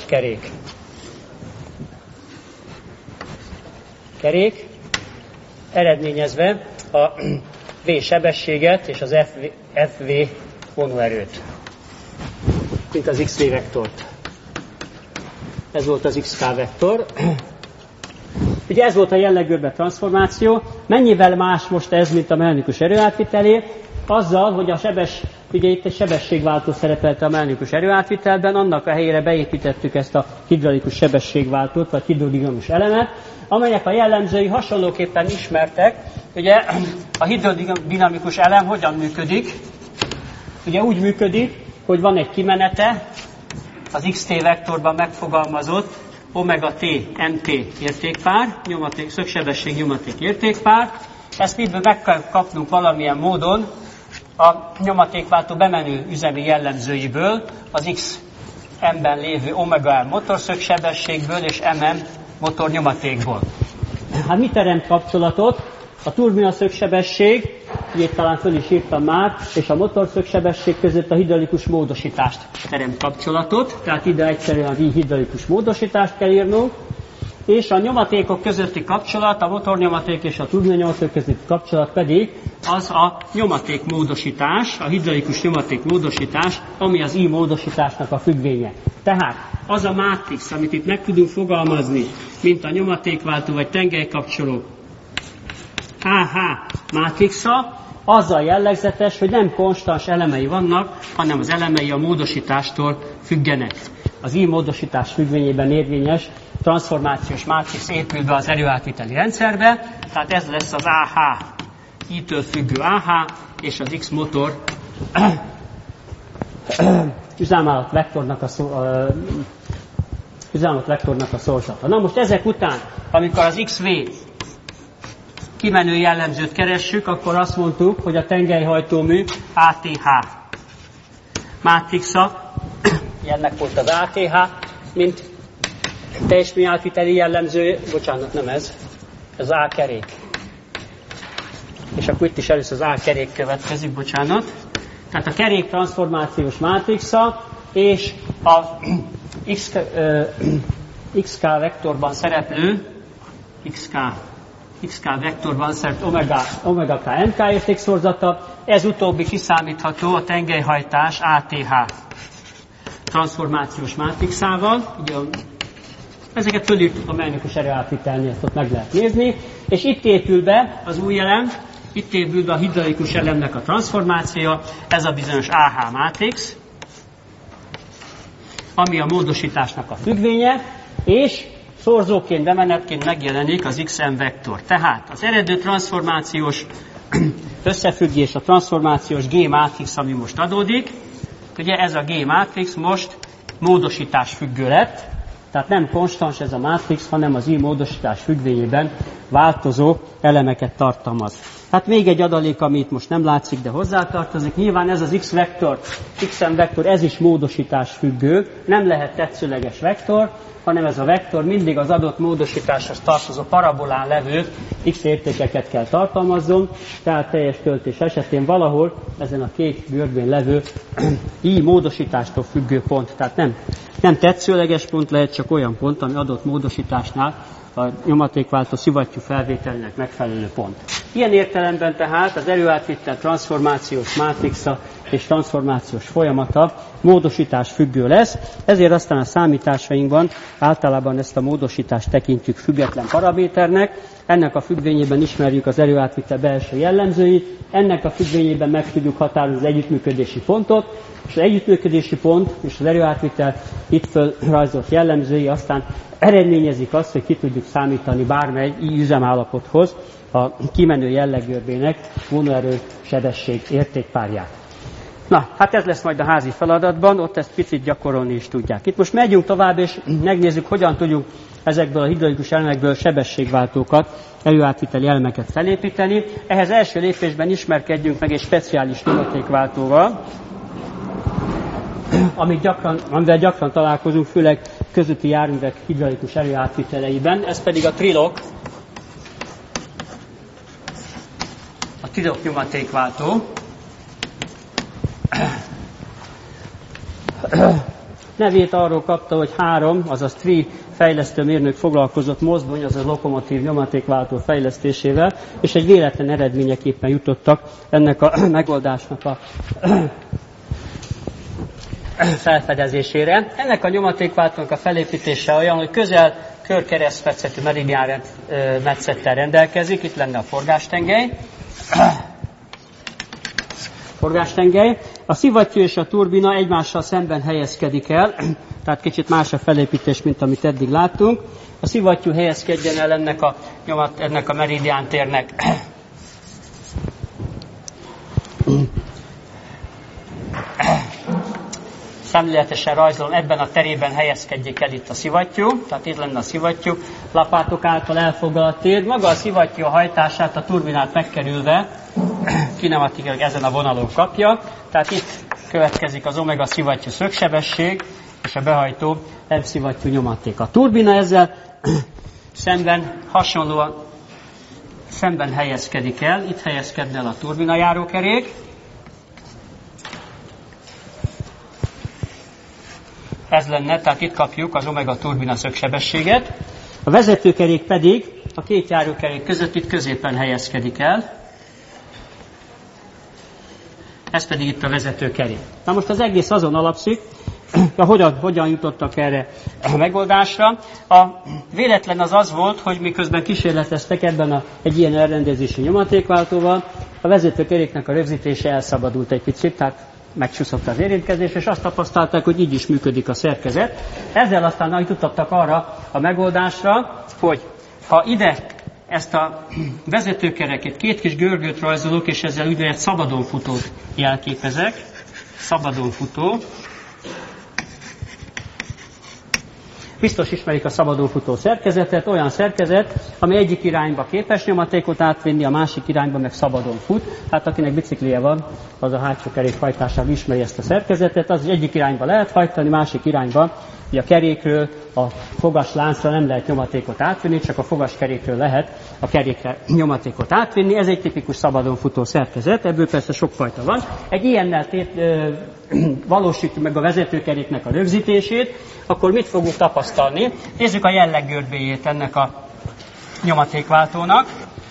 kerék, eredményezve a V sebességet és az FV vonóerőt, mint az XV vektort. Ez volt az XK vektor. Ugye ez volt a jelleggörbe transformáció. Mennyivel más most ez, mint a mechanikus erőátvitelé? azzal, hogy ugye itt egy sebességváltó szerepelte a mechanikus erőátvitelben, annak a helyére beépítettük ezt a hidraulikus sebességváltót, vagy hidrodinamikus elemet, amelynek a jellemzői hasonlóképpen ismertek. Ugye a hidrodinamikus elem hogyan működik? Ugye úgy működik, hogy van egy kimenete, az xt vektorban megfogalmazott omega t mt értékpár, szögsebesség nyomaték értékpár. Ezt miből meg kell kapnunk valamilyen módon a nyomatékváltó bemenő üzemi jellemzőiből, az xm-ben lévő omega l motorszögsebességből és mm motornyomatékból. Hát mi teremt kapcsolatot? A turbina szögsebesség, így talán föl is írtam már, és a motorszögsebesség között a hidraulikus módosítást teremt kapcsolatot, tehát ide egyszerűen az hidraulikus módosítást kell írnunk, és a nyomatékok közötti kapcsolat, a motornyomaték és a turbina nyomaték közötti kapcsolat pedig az a nyomatékmódosítás, a hidraulikus nyomatékmódosítás, ami az I módosításnak a függvénye. Tehát az a mátrix, amit itt meg tudunk fogalmazni, mint a nyomatékváltó vagy tengelykapcsoló AH mátrixa, azzal jellegzetes, hogy nem konstans elemei vannak, hanem az elemei a módosítástól függenek. Az I módosítás függvényében érvényes transformációs mátrix épül be az erőátviteli rendszerbe, tehát ez lesz az AH, I-től függő AH, és az X motor üzemálat vektornak a szorzata. Na most ezek után, amikor az XV kimenő jellemzőt keressük, akkor azt mondtuk, hogy a tengelyhajtómű ATH mátrixa, ennek volt az ATH, mint teljesítményátviteli jellemző, bocsánat, nem ez A kerék. És akkor itt is először az A kerék következik, bocsánat. Tehát a kerék transformációs mátrixa és a XK vektorban szereplő XK vektorban szereplő omega K MK értékszorzata, ez utóbbi kiszámítható a tengelyhajtás ATH transformációs mátrixával. Ugye, ezeket fölírtuk a mechanikus erőátvitelnél, ezt ott meg lehet nézni, és itt épül be az új elem, itt épül be a hidraulikus elemnek a transformációja, ez a bizonyos AH mátrix, ami a módosításnak a függvénye, és szorzóként, bemenetként megjelenik az XM vektor. Tehát az eredő transformációs összefüggés, a transformációs G mátrix, ami most adódik, ugye ez a G mátrix most módosítás függő lett, tehát nem konstans ez a mátrix, hanem az I módosítás függvényében változó elemeket tartalmaz. Hát még egy adalék, ami itt most nem látszik, de hozzátartozik. Nyilván ez az X vektor, XM vektor, ez is módosítás függő, nem lehet tetszőleges vektor, hanem ez a vektor mindig az adott módosításhoz tartozó parabolán levő X értékeket kell tartalmazzon, tehát teljes töltés esetén valahol ezen a kék görbén levő I módosítástól függő pont. Tehát nem tetszőleges pont lehet, csak olyan pont, ami adott módosításnál a nyomatékváltó szivattyú felvételének megfelelő pont. Ilyen értelemben tehát az erőátvitel transformációs mátrixa és transformációs folyamata módosítás függő lesz, ezért aztán a számításainkban általában ezt a módosítást tekintjük független paraméternek, ennek a függvényében ismerjük az erőátvitel belső jellemzőit, ennek a függvényében meg tudjuk határozni az együttműködési pontot, és az együttműködési pont és az erőátvitel itt fölrajzolt jellemzői aztán eredményezik azt, hogy ki tudjuk számítani bármely üzemállapothoz a kimenő jelleggörbének vonóerő sebesség értékpárját. Na, hát ez lesz majd a házi feladatban, ott ezt picit gyakorolni is tudják. Itt most megyünk tovább, és megnézzük, hogyan tudjuk ezekből a hidraulikus elemekből sebességváltókat, erőátviteli elemeket felépíteni. Ehhez első lépésben ismerkedjünk meg egy speciális nyomatékváltóval, amivel gyakran találkozunk, főleg közúti járművek hidraulikus erőátviteleiben, ez pedig a Trilok. A Trilok nyomatékváltó. Nevét arról kapta, hogy 3, azaz TRI fejlesztőmérnök foglalkozott mozdony, azaz lokomotív nyomatékváltó fejlesztésével, és egy véletlen eredményeképpen jutottak ennek a megoldásnak a felfedezésére. Ennek a nyomatékváltónak a felépítése olyan, hogy közel körkeresztmetszetű meridián metszettel rendelkezik, itt lenne a forgástengely. forgástengely. A szivattyú és a turbina egymással szemben helyezkedik el, tehát kicsit más a felépítés, mint amit eddig láttunk. A szivattyú helyezkedjen el ennek a meridiántérnek szemléletesen rajzolom, ebben a terében helyezkedjék el itt a szivattyú, tehát itt lenne a szivattyú, lapátok által elfoglalt tér. Maga a szivattyú a hajtását a turbinát megkerülve kinematikailag ezen a vonalon kapja, tehát itt következik az omega szivattyú szögsebesség és a behajtó M szivattyú nyomaték. A turbina ezzel hasonlóan szemben helyezkedik el, itt helyezkedne el a turbina járókerék. Ez lenne, tehát itt kapjuk az omega turbina szögsebességet. A vezetőkerék pedig a két járókerék között itt középen helyezkedik el. Ez pedig itt a vezetőkerék. Na most az egész azon alapszik, hogyan jutottak erre a megoldásra. A véletlen az volt, hogy miközben kísérleteztek ebben egy ilyen elrendezési nyomatékváltóval, a vezetőkeréknek a rögzítése elszabadult egy picit, tehát megcsúszott az érintkezés, és azt tapasztalták, hogy így is működik a szerkezet. Ezzel aztán jutottak arra a megoldásra, hogy ha ide ezt a vezetőkereket, két kis görgőt rajzolok, és ezzel úgynevezett szabadon futót jelképezek, szabadon futó. Biztos ismerik a szabadon futó szerkezetet, olyan szerkezet, ami egyik irányba képes nyomatékot átvinni, a másik irányba meg szabadon fut. Hát akinek biciklije van, az a hátsó kerék hajtásával ismeri ezt a szerkezetet, az egyik irányba lehet hajtani, másik irányba, ugye a kerékről, a fogasláncra nem lehet nyomatékot átvinni, csak a fogaskerékről lehet a kerékre nyomatékot átvinni. Ez egy tipikus szabadon futó szerkezet, ebből persze sokfajta van. Egy ilyennel valósítjuk meg a vezetőkeréknek a rögzítését, akkor mit fogunk tapasztalni? Nézzük a jelleggörbéjét ennek a nyomatékváltónak.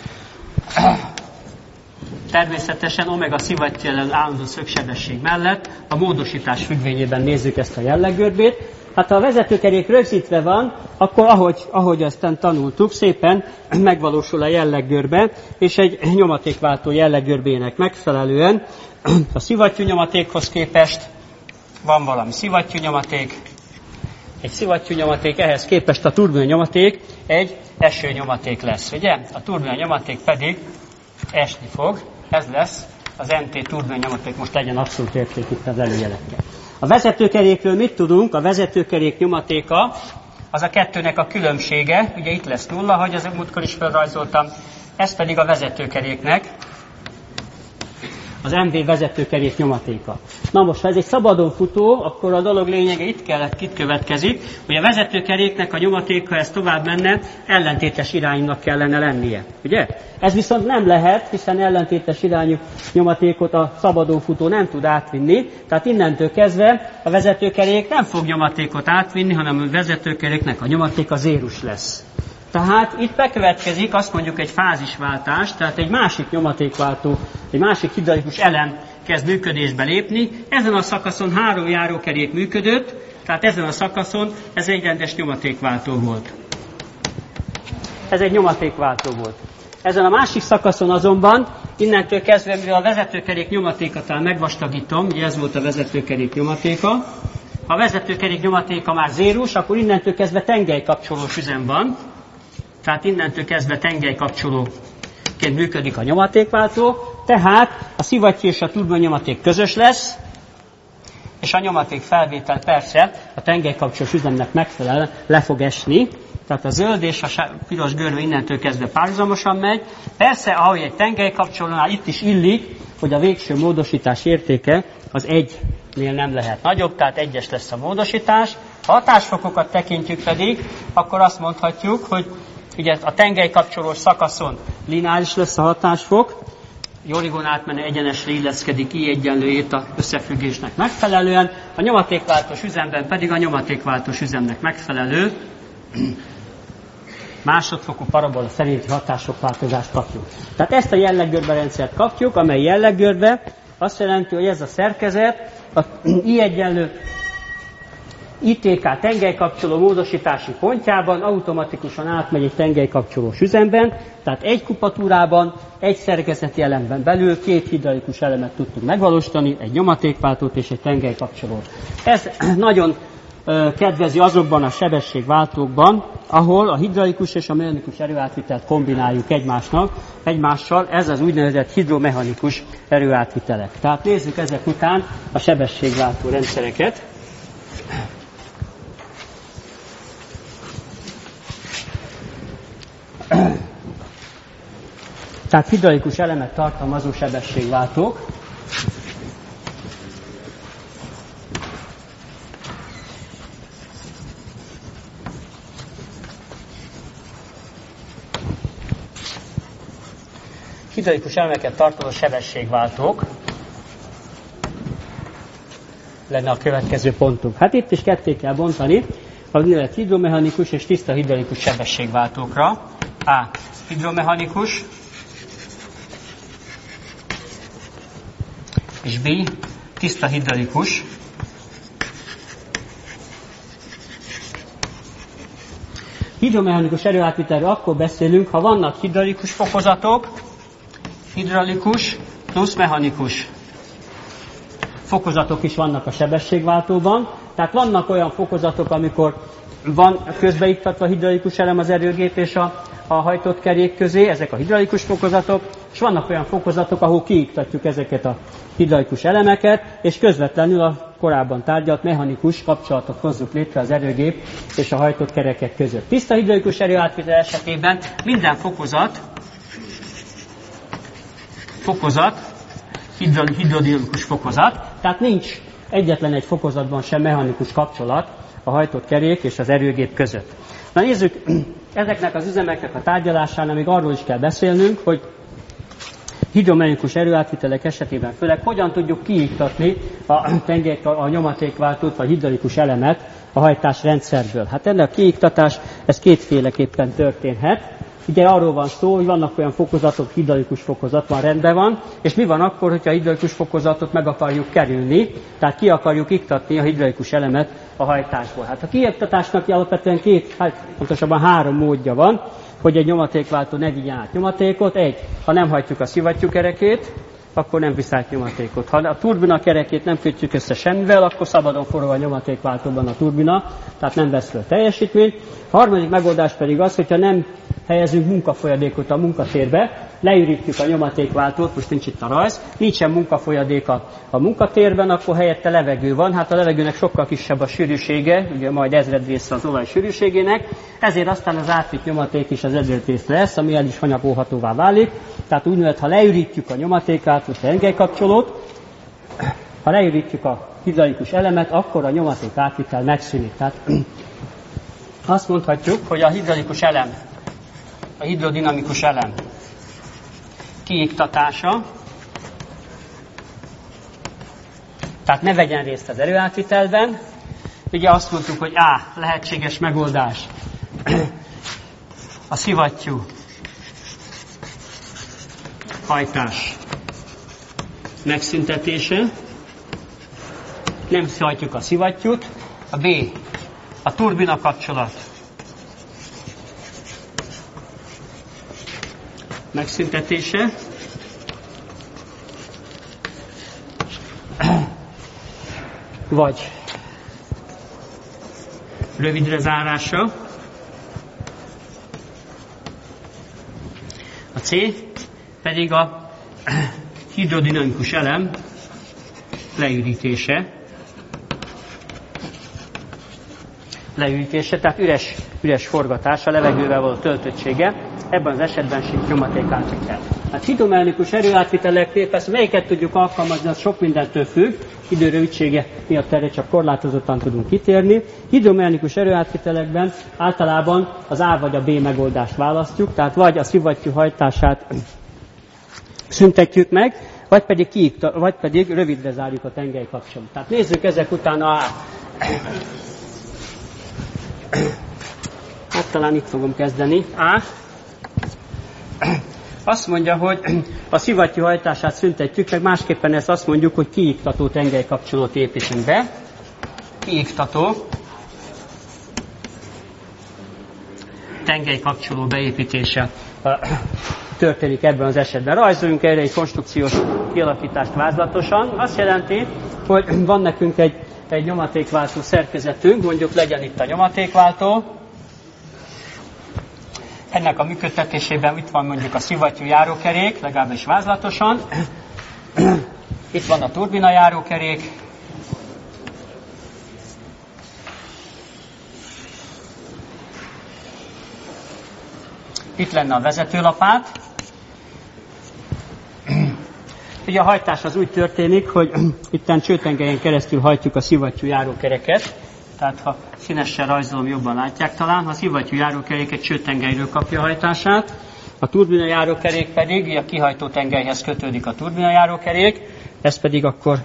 Természetesen omega szivattyújellel állandó szögsebesség mellett a módosítás függvényében nézzük ezt a jelleggörbét. Hát ha a vezetőkerék rögzítve van, akkor ahogy aztán tanultuk, szépen megvalósul a jelleggörbe, és egy nyomatékváltó jelleggörbének megfelelően a szivattyú nyomatékhoz képest van valami szivattyú nyomaték, egy szivattyú nyomaték, ehhez képest a turbina nyomaték egy eső nyomaték lesz, ugye? A turbina nyomaték pedig esni fog, ez lesz az MT turbina nyomaték, most legyen abszolút érték itt az előjelekkel. A vezetőkerékről mit tudunk? A vezetőkerék nyomatéka az a kettőnek a különbsége, ugye itt lesz nulla, ahogy az múltkor is felrajzoltam, ez pedig a vezetőkeréknek az MV vezetőkerék nyomatéka. Na most, ha ez egy szabadon futó, akkor a dolog lényege itt következik, hogy a vezetőkeréknek a nyomatéka, ez tovább menne, ellentétes iránynak kellene lennie. Ugye? Ez viszont nem lehet, hiszen ellentétes irányú nyomatékot a szabadon futó nem tud átvinni, tehát innentől kezdve a vezetőkerék nem fog nyomatékot átvinni, hanem a vezetőkeréknek a nyomatéka zérus lesz. Tehát itt bekövetkezik azt mondjuk egy fázisváltás, tehát egy másik nyomatékváltó, egy másik hidraulikus elem kezd működésbe lépni. Ezen a szakaszon 3 járókerék működött, tehát ezen a szakaszon ez egy rendes nyomatékváltó volt. Ez egy nyomatékváltó volt. Ezen a másik szakaszon azonban innentől kezdve, mivel a vezetőkerék nyomatékatán megvastagítom, ugye ez volt a vezetőkerék nyomatéka, ha a vezetőkerék nyomatéka már zérus, akkor innentől kezdve tengelykapcsolós üzem van. Tehát innentől kezdve tengelykapcsolóként működik a nyomatékváltó, tehát a szivattyú és a turbina nyomaték közös lesz, és a nyomaték felvétel persze a tengelykapcsolós üzemnek megfelelően le fog esni, tehát a zöld és a piros görbe innentől kezdve párhuzamosan megy. Persze, ahogy egy tengelykapcsolónál itt is illik, hogy a végső módosítás értéke az 1-nél nem lehet nagyobb, tehát 1-es lesz a módosítás. Ha hatásfokokat tekintjük pedig, akkor azt mondhatjuk, hogy ugye a tengelykapcsolós szakaszon lineáris lesz a hatásfok, Jorigon átmenő egyenesre illeszkedik I egyenlő éta összefüggésnek megfelelően, a nyomatékváltós üzemben pedig a nyomatékváltós üzemnek megfelelő másodfokú parabola szerinti hatásfokváltozást kapjuk. Tehát ezt a jelleggörbe rendszert kapjuk, amely jelleggörbe azt jelenti, hogy ez a szerkezet, a I egyenlő ITK tengelykapcsoló módosítási pontjában automatikusan átmegy egy tengelykapcsolós üzemben, tehát egy kupatúrában, egy szerkezeti elemben belül 2 hidraulikus elemet tudtunk megvalósítani, egy nyomatékváltót és egy tengelykapcsolót. Ez nagyon kedvezi azokban a sebességváltókban, ahol a hidraulikus és a mechanikus erőátvitelt kombináljuk egymással, ez az úgynevezett hidromechanikus erőátvitelek. Tehát nézzük ezek után a sebességváltó rendszereket. Tehát hidraulikus elemet tartalmazó sebességváltók. Hidraulikus elemeket tartalmazó sebességváltók lenne a következő pontunk. Hát itt is ketté kell bontani az úgynevezett hidromechanikus és tiszta hidraulikus sebességváltókra. A. Hidromechanikus és B. Tiszta hidraulikus. Hidromechanikus erőátvitelről akkor beszélünk, ha vannak hidraulikus fokozatok, hidraulikus plusz mechanikus fokozatok is vannak a sebességváltóban. Tehát vannak olyan fokozatok, amikor van közbeiktatva hidraulikus elem az erőgép és a hajtott kerék közé, ezek a hidraulikus fokozatok, és vannak olyan fokozatok, ahol kiiktatjuk ezeket a hidraulikus elemeket, és közvetlenül a korábban tárgyalt mechanikus kapcsolatot hozzuk létre az erőgép és a hajtott kerekek között. Tiszta hidraulikus erőátvitel esetében minden fokozat hidrodinamikus fokozat, tehát nincs egyetlen egy fokozatban sem mechanikus kapcsolat a hajtott kerék és az erőgép között. Na nézzük, ezeknek az üzemeknek a tárgyalásánál még arról is kell beszélnünk, hogy hidromechanikus erőátvitelek esetében főleg hogyan tudjuk kiiktatni a nyomatékváltót vagy hidraulikus elemet a hajtásrendszerből. Hát ennek a kiiktatás, ez kétféleképpen történhet. Ugye arról van szó, hogy vannak olyan fokozatok, hidraulikus fokozat van, rendben van, és mi van akkor, hogyha a hidraulikus fokozatot meg akarjuk kerülni, tehát ki akarjuk iktatni a hidraulikus elemet a hajtásból. Hát a kiiktatásnak alapvetően pontosabban 3 módja van, hogy egy nyomatékváltó ne vigyen át nyomatékot. Ha nem hajtjuk a szivattyúkerekét, akkor nem visz át nyomatékot. Ha a turbina kerekét nem kötjük össze semmivel, akkor szabadon forog a nyomatékváltóban a turbina, tehát nem vesz föl teljesítményt. A harmadik megoldás pedig az, hogyha nem helyezünk munkafolyadékot a munkatérbe, leürítjük a nyomatékváltót, most nincs itt a rajz, nincsen munkafolyadék a munkatérben, akkor helyette levegő van, hát a levegőnek sokkal kisebb a sűrűsége, ugye majd ezredrésze az olaj sűrűségének, ezért aztán az átvitt nyomaték is az ezredrész lesz, ami el is hanyagolhatóvá válik. Tehát úgynevezett, ha leürítjük a nyomatékváltót, a tengelykapcsolót, ha leürítjük a hidraulikus elemet, akkor a nyomaték átvitel megszűnik. Tehát azt mondhatjuk, hogy a hidraulikus elem, a hidrodinamikus elem kiiktatása, tehát ne vegyen részt az erőátvitelben. Ugye azt mondtuk, hogy A. lehetséges megoldás a szivattyú hajtás megszüntetése. Nem hajtjuk a szivattyút. A B. a turbina kapcsolat megszüntetése. Vagy rövidre zárása. A C pedig a hidrodinamikus elem leürítése, tehát üres forgatása, levegővel való töltöttsége, ebben az esetben sincs nyomatékátvitel. Hát hidromechanikus erőátviteleknél persze melyiket tudjuk alkalmazni, az sok mindentől függ, idő rövidsége miatt erre csak korlátozottan tudunk kitérni. Hidromechanikus erőátvitelekben általában az A vagy a B megoldást választjuk, tehát vagy a szivattyú hajtását szüntetjük meg, vagy pedig rövidre zárjuk a tengelykapcsolót. Tehát nézzük ezek után hát talán itt fogom kezdeni. A. Azt mondja, hogy a szivattyú hajtását szüntetjük, meg másképpen ezt azt mondjuk, hogy kiiktató tengelykapcsolót építünk be. Kiiktató tengelykapcsoló beépítése történik ebben az esetben. Rajzoljunk erre egy konstrukciós kialakítást vázlatosan. Azt jelenti, hogy van nekünk egy nyomatékváltó szerkezetünk, mondjuk legyen itt a nyomatékváltó. Ennek a működtetésében itt van mondjuk a szivattyú járókerék, legalábbis vázlatosan. Itt van a turbina járókerék. Itt lenne a vezetőlapát. Ugye a hajtás az úgy történik, hogy itten csőtengelyen keresztül hajtjuk a szivattyú járókereket. Tehát ha színesen rajzolom, jobban látják talán. Ha a szivattyú járókerék egy csőtengelyről kapja a hajtását, a turbina járókerék pedig a kihajtó tengelyhez kötődik a turbina járókerék, ez pedig akkor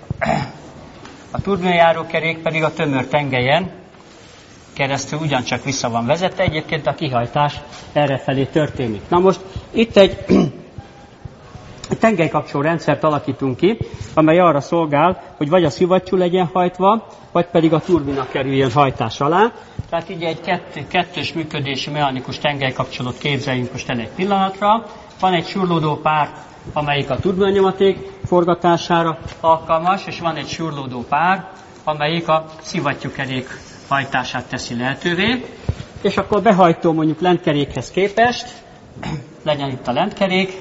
a turbina járókerék pedig a tömör tengelyen keresztül ugyancsak vissza van vezetve, egyébként a kihajtás errefelé történik. Na most itt egy tengelykapcsoló rendszert alakítunk ki, amely arra szolgál, hogy vagy a szivattyú legyen hajtva, vagy pedig a turbina kerüljön hajtás alá. Tehát így egy kettős működésű mechanikus tengelykapcsolót képzeljünk most el egy pillanatra. Van egy surlódó pár, amelyik a turbinanyomaték forgatására alkalmas, és van egy surlódó pár, amelyik a szivattyúkerék hajtását teszi lehetővé. És akkor behajtó mondjuk lentkerékhez képest, legyen itt a lentkerék,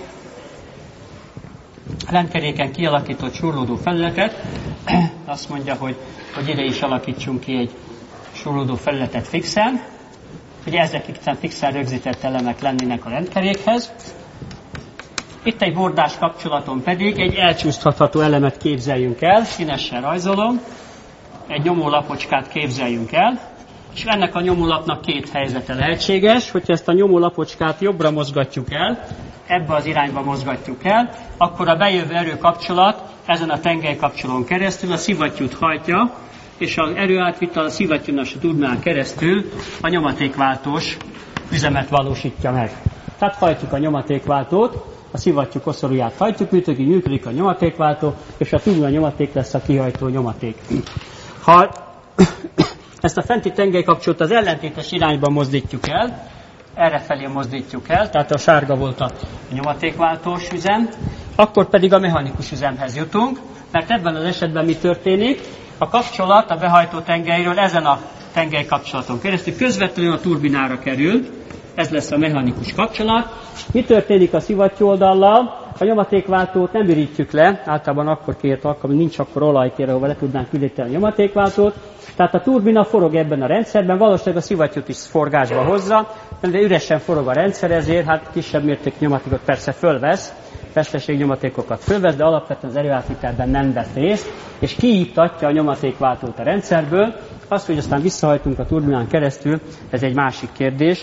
lentkeréken kialakított surlódó felületet, azt mondja, hogy ide is alakítsunk ki egy surlódó felületet fixen. Ugye ezek fixen rögzített elemek lennének a lentkerékhez. Itt egy bordás kapcsolaton pedig egy elcsúsztatható elemet képzeljünk el, színesen rajzolom, egy nyomólapocskát képzeljünk el, és ennek a nyomólapnak két helyzete lehetséges, hogyha ezt a nyomólapocskát jobbra mozgatjuk el, ebbe az irányba mozgatjuk el, akkor a bejövő erőkapcsolat ezen a tengelykapcsolón keresztül a szivattyút hajtja, és az erőátvitel a szivattyúnak a turbinán keresztül a nyomatékváltós üzemet valósítja meg. Tehát hajtjuk a nyomatékváltót, a szivattyú koszorúját hajtjuk, működik a nyomatékváltó, és a turbina nyomaték lesz a kihajtó nyomaték. Ha ezt a fenti tengelykapcsolót az ellentétes irányba mozdítjuk el, errefelé mozdítjuk el, tehát a sárga volt a nyomatékváltós üzem, akkor pedig a mechanikus üzemhez jutunk, mert ebben az esetben mi történik? A kapcsolat a behajtó tengelyről ezen a tengelykapcsolaton keresztül közvetlenül a turbinára kerül, ez lesz a mechanikus kapcsolat. Mi történik a szivattyú oldallal? A nyomatékváltót nem ürítjük le, általában akkor kért alkalom, nincs akkor olajtér, ahol le tudnánk üríteni a nyomatékváltót. Tehát a turbina forog ebben a rendszerben, valószínűleg a szivattyút is forgásba hozza, de üresen forog a rendszer, ezért kisebb mértékű nyomatékot persze fölvesz, feszteségnyomatékokat fölvesz, de alapvetően az erőátvitelben nem vesz részt, és kiiktatja a nyomatékváltót a rendszerből. Azt, hogy aztán visszahajtunk a turbinán keresztül, ez egy másik kérdés,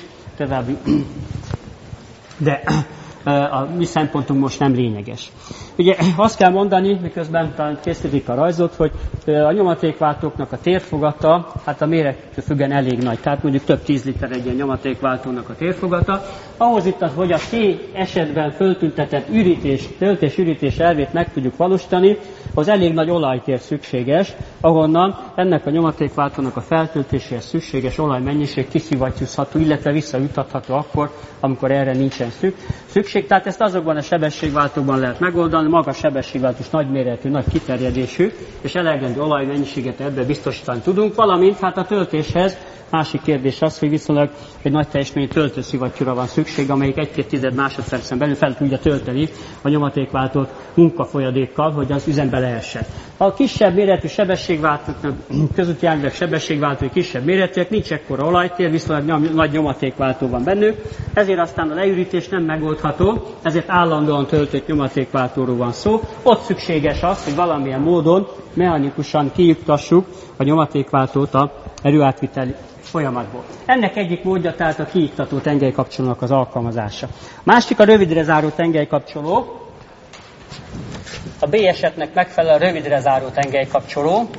de a mi szempontunk most nem lényeges. Ugye azt kell mondani, miközben talán készítik a rajzot, hogy a nyomatékváltóknak a térfogata, hát a mérettől függően elég nagy, tehát mondjuk több 10 liter egy ilyen nyomatékváltónak a térfogata. Ahhoz itt az, hogy a T esetben föltüntetett töltés-ürítés elvét meg tudjuk valósítani, az elég nagy olajtér szükséges, ahonnan ennek a nyomatékváltónak a feltöltéséhez szükséges olajmennyiség kiszivattyúzható, illetve visszajutatható akkor, amikor erre nincsen szükség. Tehát ezt azokban a sebességváltókban lehet megoldani, magas sebességváltós, nagyméretű, nagy kiterjedésű, és elegendő olajmennyiséget ebbe biztosítani tudunk, valamint hát a töltéshez másik kérdés az, hogy viszonylag egy nagy teljesítményű töltőszivattyúra van szükség, amelyik 1-2 másodpercen belül fel tudja tölteni a nyomatékváltót munkafolyadékkal, hogy az üzembe lehessen. A kisebb méretű sebességváltóknak, közúti járművek sebességváltói kisebb méretűek, nincs ekkora olajtér, viszonylag nagy nyomatékváltó van bennük, ezért aztán a leürítés nem megoldható, ezért állandóan töltött nyomatékváltóról van szó. Ott szükséges az, hogy valamilyen módon mechanikusan kijuktassuk a nyomatékváltót a erőátviteli folyamatból. Ennek egyik módja tehát a kiiktató tengelykapcsolónak az alkalmazása. Másik a rövidre záró tengelykapcsoló. A B esetnek megfelel a rövidre záró tengelykapcsoló.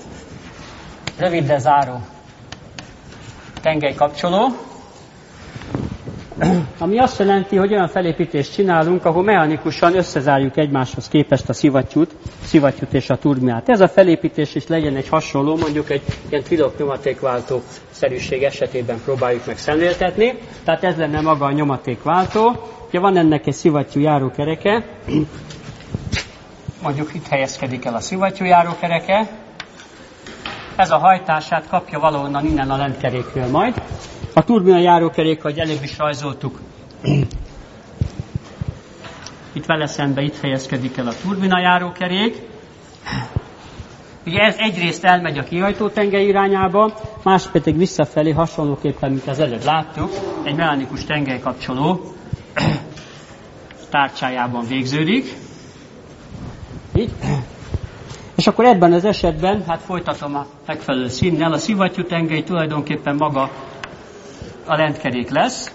Rövidre záró tengelykapcsoló. ami azt jelenti, hogy olyan felépítést csinálunk, ahol mechanikusan összezárjuk egymáshoz képest a szivattyút és a turbinát. Ez a felépítés is legyen egy hasonló, mondjuk egy ilyen trilok nyomatékváltó szerűség esetében próbáljuk meg szemléltetni. Tehát ez lenne maga a nyomatékváltó. Ugye van ennek egy szivattyú járókereke, mondjuk itt helyezkedik el a szivattyú járókereke. Ez a hajtását kapja valahonnan innen a lentkerékről majd. A turbina járókerék, ahogy előbb is rajzoltuk, itt vele szembe itt helyezkedik el a turbina járókerék. Ugye ez egyrészt elmegy a kihajtótengely irányába, más pedig visszafelé hasonlóképpen, mint az előbb láttuk, egy mechanikus tengelykapcsoló tárcsájában végződik. Így. És akkor ebben az esetben, hát folytatom a megfelelő színnel, a szivattyútengely tulajdonképpen maga a lentkerék lesz.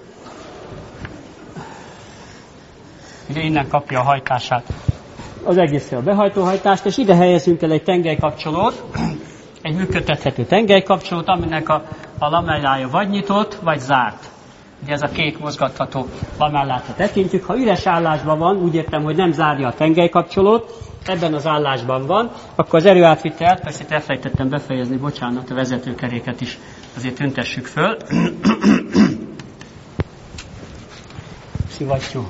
Ugye innen kapja a hajtását az egészre a behajtóhajtást, és ide helyezünk el egy tengelykapcsolót, egy működtethető tengelykapcsolót, aminek a lamellája vagy nyitott, vagy zárt. Ugye ez a kék mozgatható lamellát, ha tekintjük. Ha üres állásban van, úgy értem, hogy nem zárja a tengelykapcsolót, ebben az állásban van, akkor az erőátvitelt, persze itt elfelejtettem befejezni, bocsánat, a vezetőkeréket is azért tüntessük föl. Szivattyú.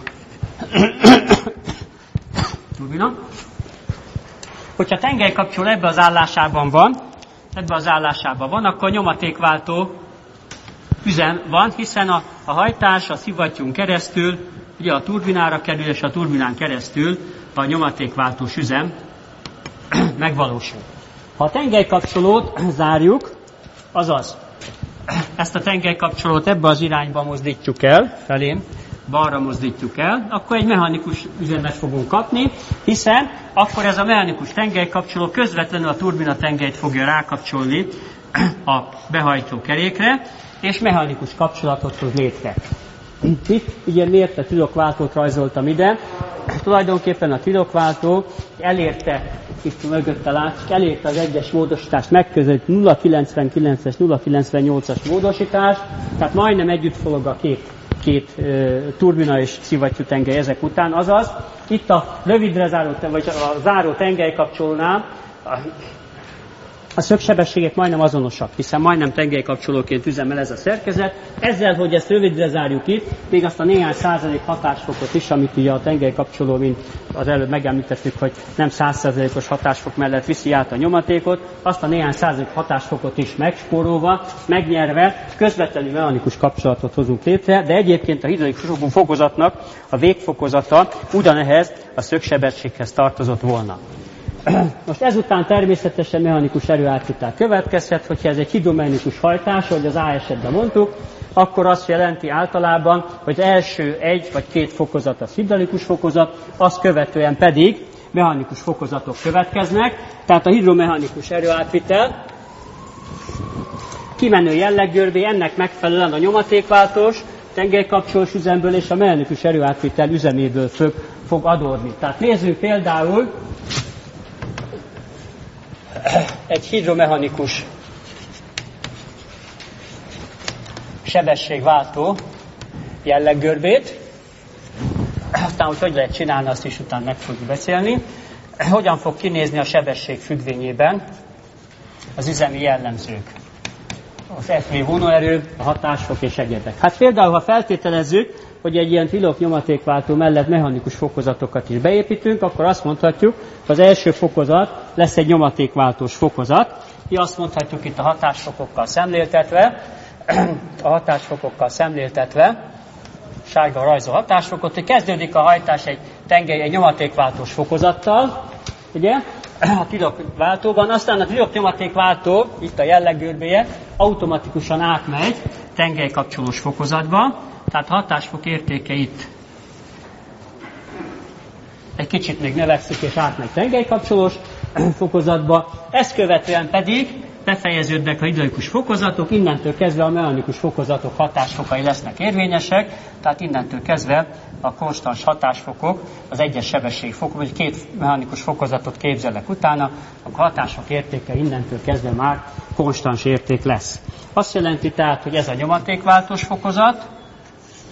Turbina. Hogyha tengelykapcsoló ebbe az állásában van, akkor nyomatékváltó üzem van, hiszen a hajtás a szivattyún keresztül ugye a turbinára kerül, és a turbinán keresztül a nyomatékváltós üzem megvalósul. Ha a tengelykapcsolót zárjuk, azaz ezt a tengelykapcsolót ebbe az irányba mozdítjuk el, felém, balra mozdítjuk el, akkor egy mechanikus üzemet fogunk kapni, hiszen akkor ez a mechanikus tengelykapcsoló közvetlenül a turbina tengelyt fogja rákapcsolni a behajtó kerékre, és mechanikus kapcsolatot hoz létre. Itt ugye miért a tilokváltót rajzoltam ide? Tulajdonképpen a tilokváltó elérte, itt mögötte látszik, elérte az egyes módosítást, megközelít 0,99-es, 0,98-as módosítást, tehát majdnem együtt forog a két turbina és szivattyútengely ezek után, azaz itt a rövidre záró, vagy a záró tengelykapcsolónál a szögsebességek majdnem azonosak, hiszen majdnem tengelykapcsolóként üzemel ez a szerkezet. Ezzel, hogy ezt rövidre zárjuk itt, még azt a néhány százalék hatásfokot is, amit ugye a tengelykapcsoló, mint az előbb megemlítettük, hogy nem 100%-os hatásfok mellett viszi át a nyomatékot, azt a néhány százalék hatásfokot is megspórolva, megnyerve, közvetlenül mechanikus kapcsolatot hozunk létre, de egyébként a hidraulikus fokozatnak a végfokozata ugyanehhez a szögsebességhez tartozott volna. Most ezután természetesen mechanikus erőátvitel következhet, hogyha ez egy hidromechanikus hajtás, ahogy az A esetben mondtuk, akkor azt jelenti általában, hogy első egy vagy két fokozat az hidraulikus fokozat, azt követően pedig mechanikus fokozatok következnek, tehát a hidromechanikus erőátvitel kimenő jelleggörbé ennek megfelelően a nyomatékváltós, tengelykapcsolós üzemből és a mechanikus erőátvitel üzeméből fog adódni. Tehát nézzük például egy hidromechanikus sebességváltó jelleggörbét. Aztán, hogy lehet csinálni, azt is utána meg fogjuk beszélni. Hogyan fog kinézni a sebesség függvényében az üzemi jellemzők? Az FV vonóerő, a hatásfok és egyebek. Hát például, ha feltételezzük, hogy egy ilyen tilok nyomatékváltó mellett mechanikus fokozatokat is beépítünk, akkor azt mondhatjuk, hogy az első fokozat lesz egy nyomatékváltós fokozat. Azt mondhatjuk itt a hatásfokokkal szemléltetve, sárga rajzol hatásfokot, hogy kezdődik a hajtás egy nyomatékváltós fokozattal, ugye, a tilokváltóban, aztán a tilok nyomatékváltó, itt a jelleggörbéje, automatikusan átmegy tengelykapcsolós fokozatba, tehát hatásfok értéke itt egy kicsit még növekszik és átmegy tengelykapcsolós fokozatba. Ezt követően pedig befejeződnek a hidraulikus fokozatok, innentől kezdve a mechanikus fokozatok hatásfokai lesznek érvényesek, tehát innentől kezdve a konstans hatásfokok, az egyes sebességfokok, vagy két mechanikus fokozatot képzelek utána, akkor a hatásfok értéke innentől kezdve már konstans érték lesz. Azt jelenti tehát, hogy ez a nyomatékváltós fokozat,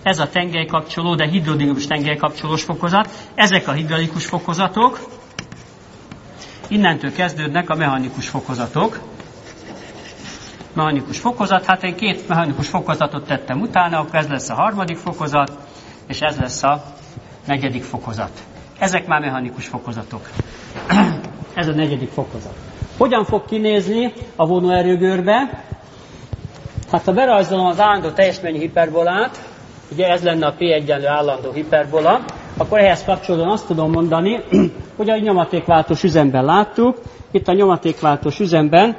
ez a tengelykapcsoló, de hidrodinamikus tengelykapcsolós fokozat, ezek a hidraulikus fokozatok, innentől kezdődnek a mechanikus fokozatok. Mechanikus fokozat, hát én 2 mechanikus fokozatot tettem utána, akkor ez lesz a 3. fokozat, és ez lesz a 4. fokozat. Ezek már mechanikus fokozatok. Ez a 4. fokozat. Hogyan fog kinézni a vonóerőgörbe? Hát ha berajzolom az állandó teljesítményű hiperbolát, ugye ez lenne a P egyenlő állandó hiperbola, akkor ehhez kapcsolódóan azt tudom mondani, hogy a nyomatékváltós üzemben láttuk, itt a nyomatékváltós üzemben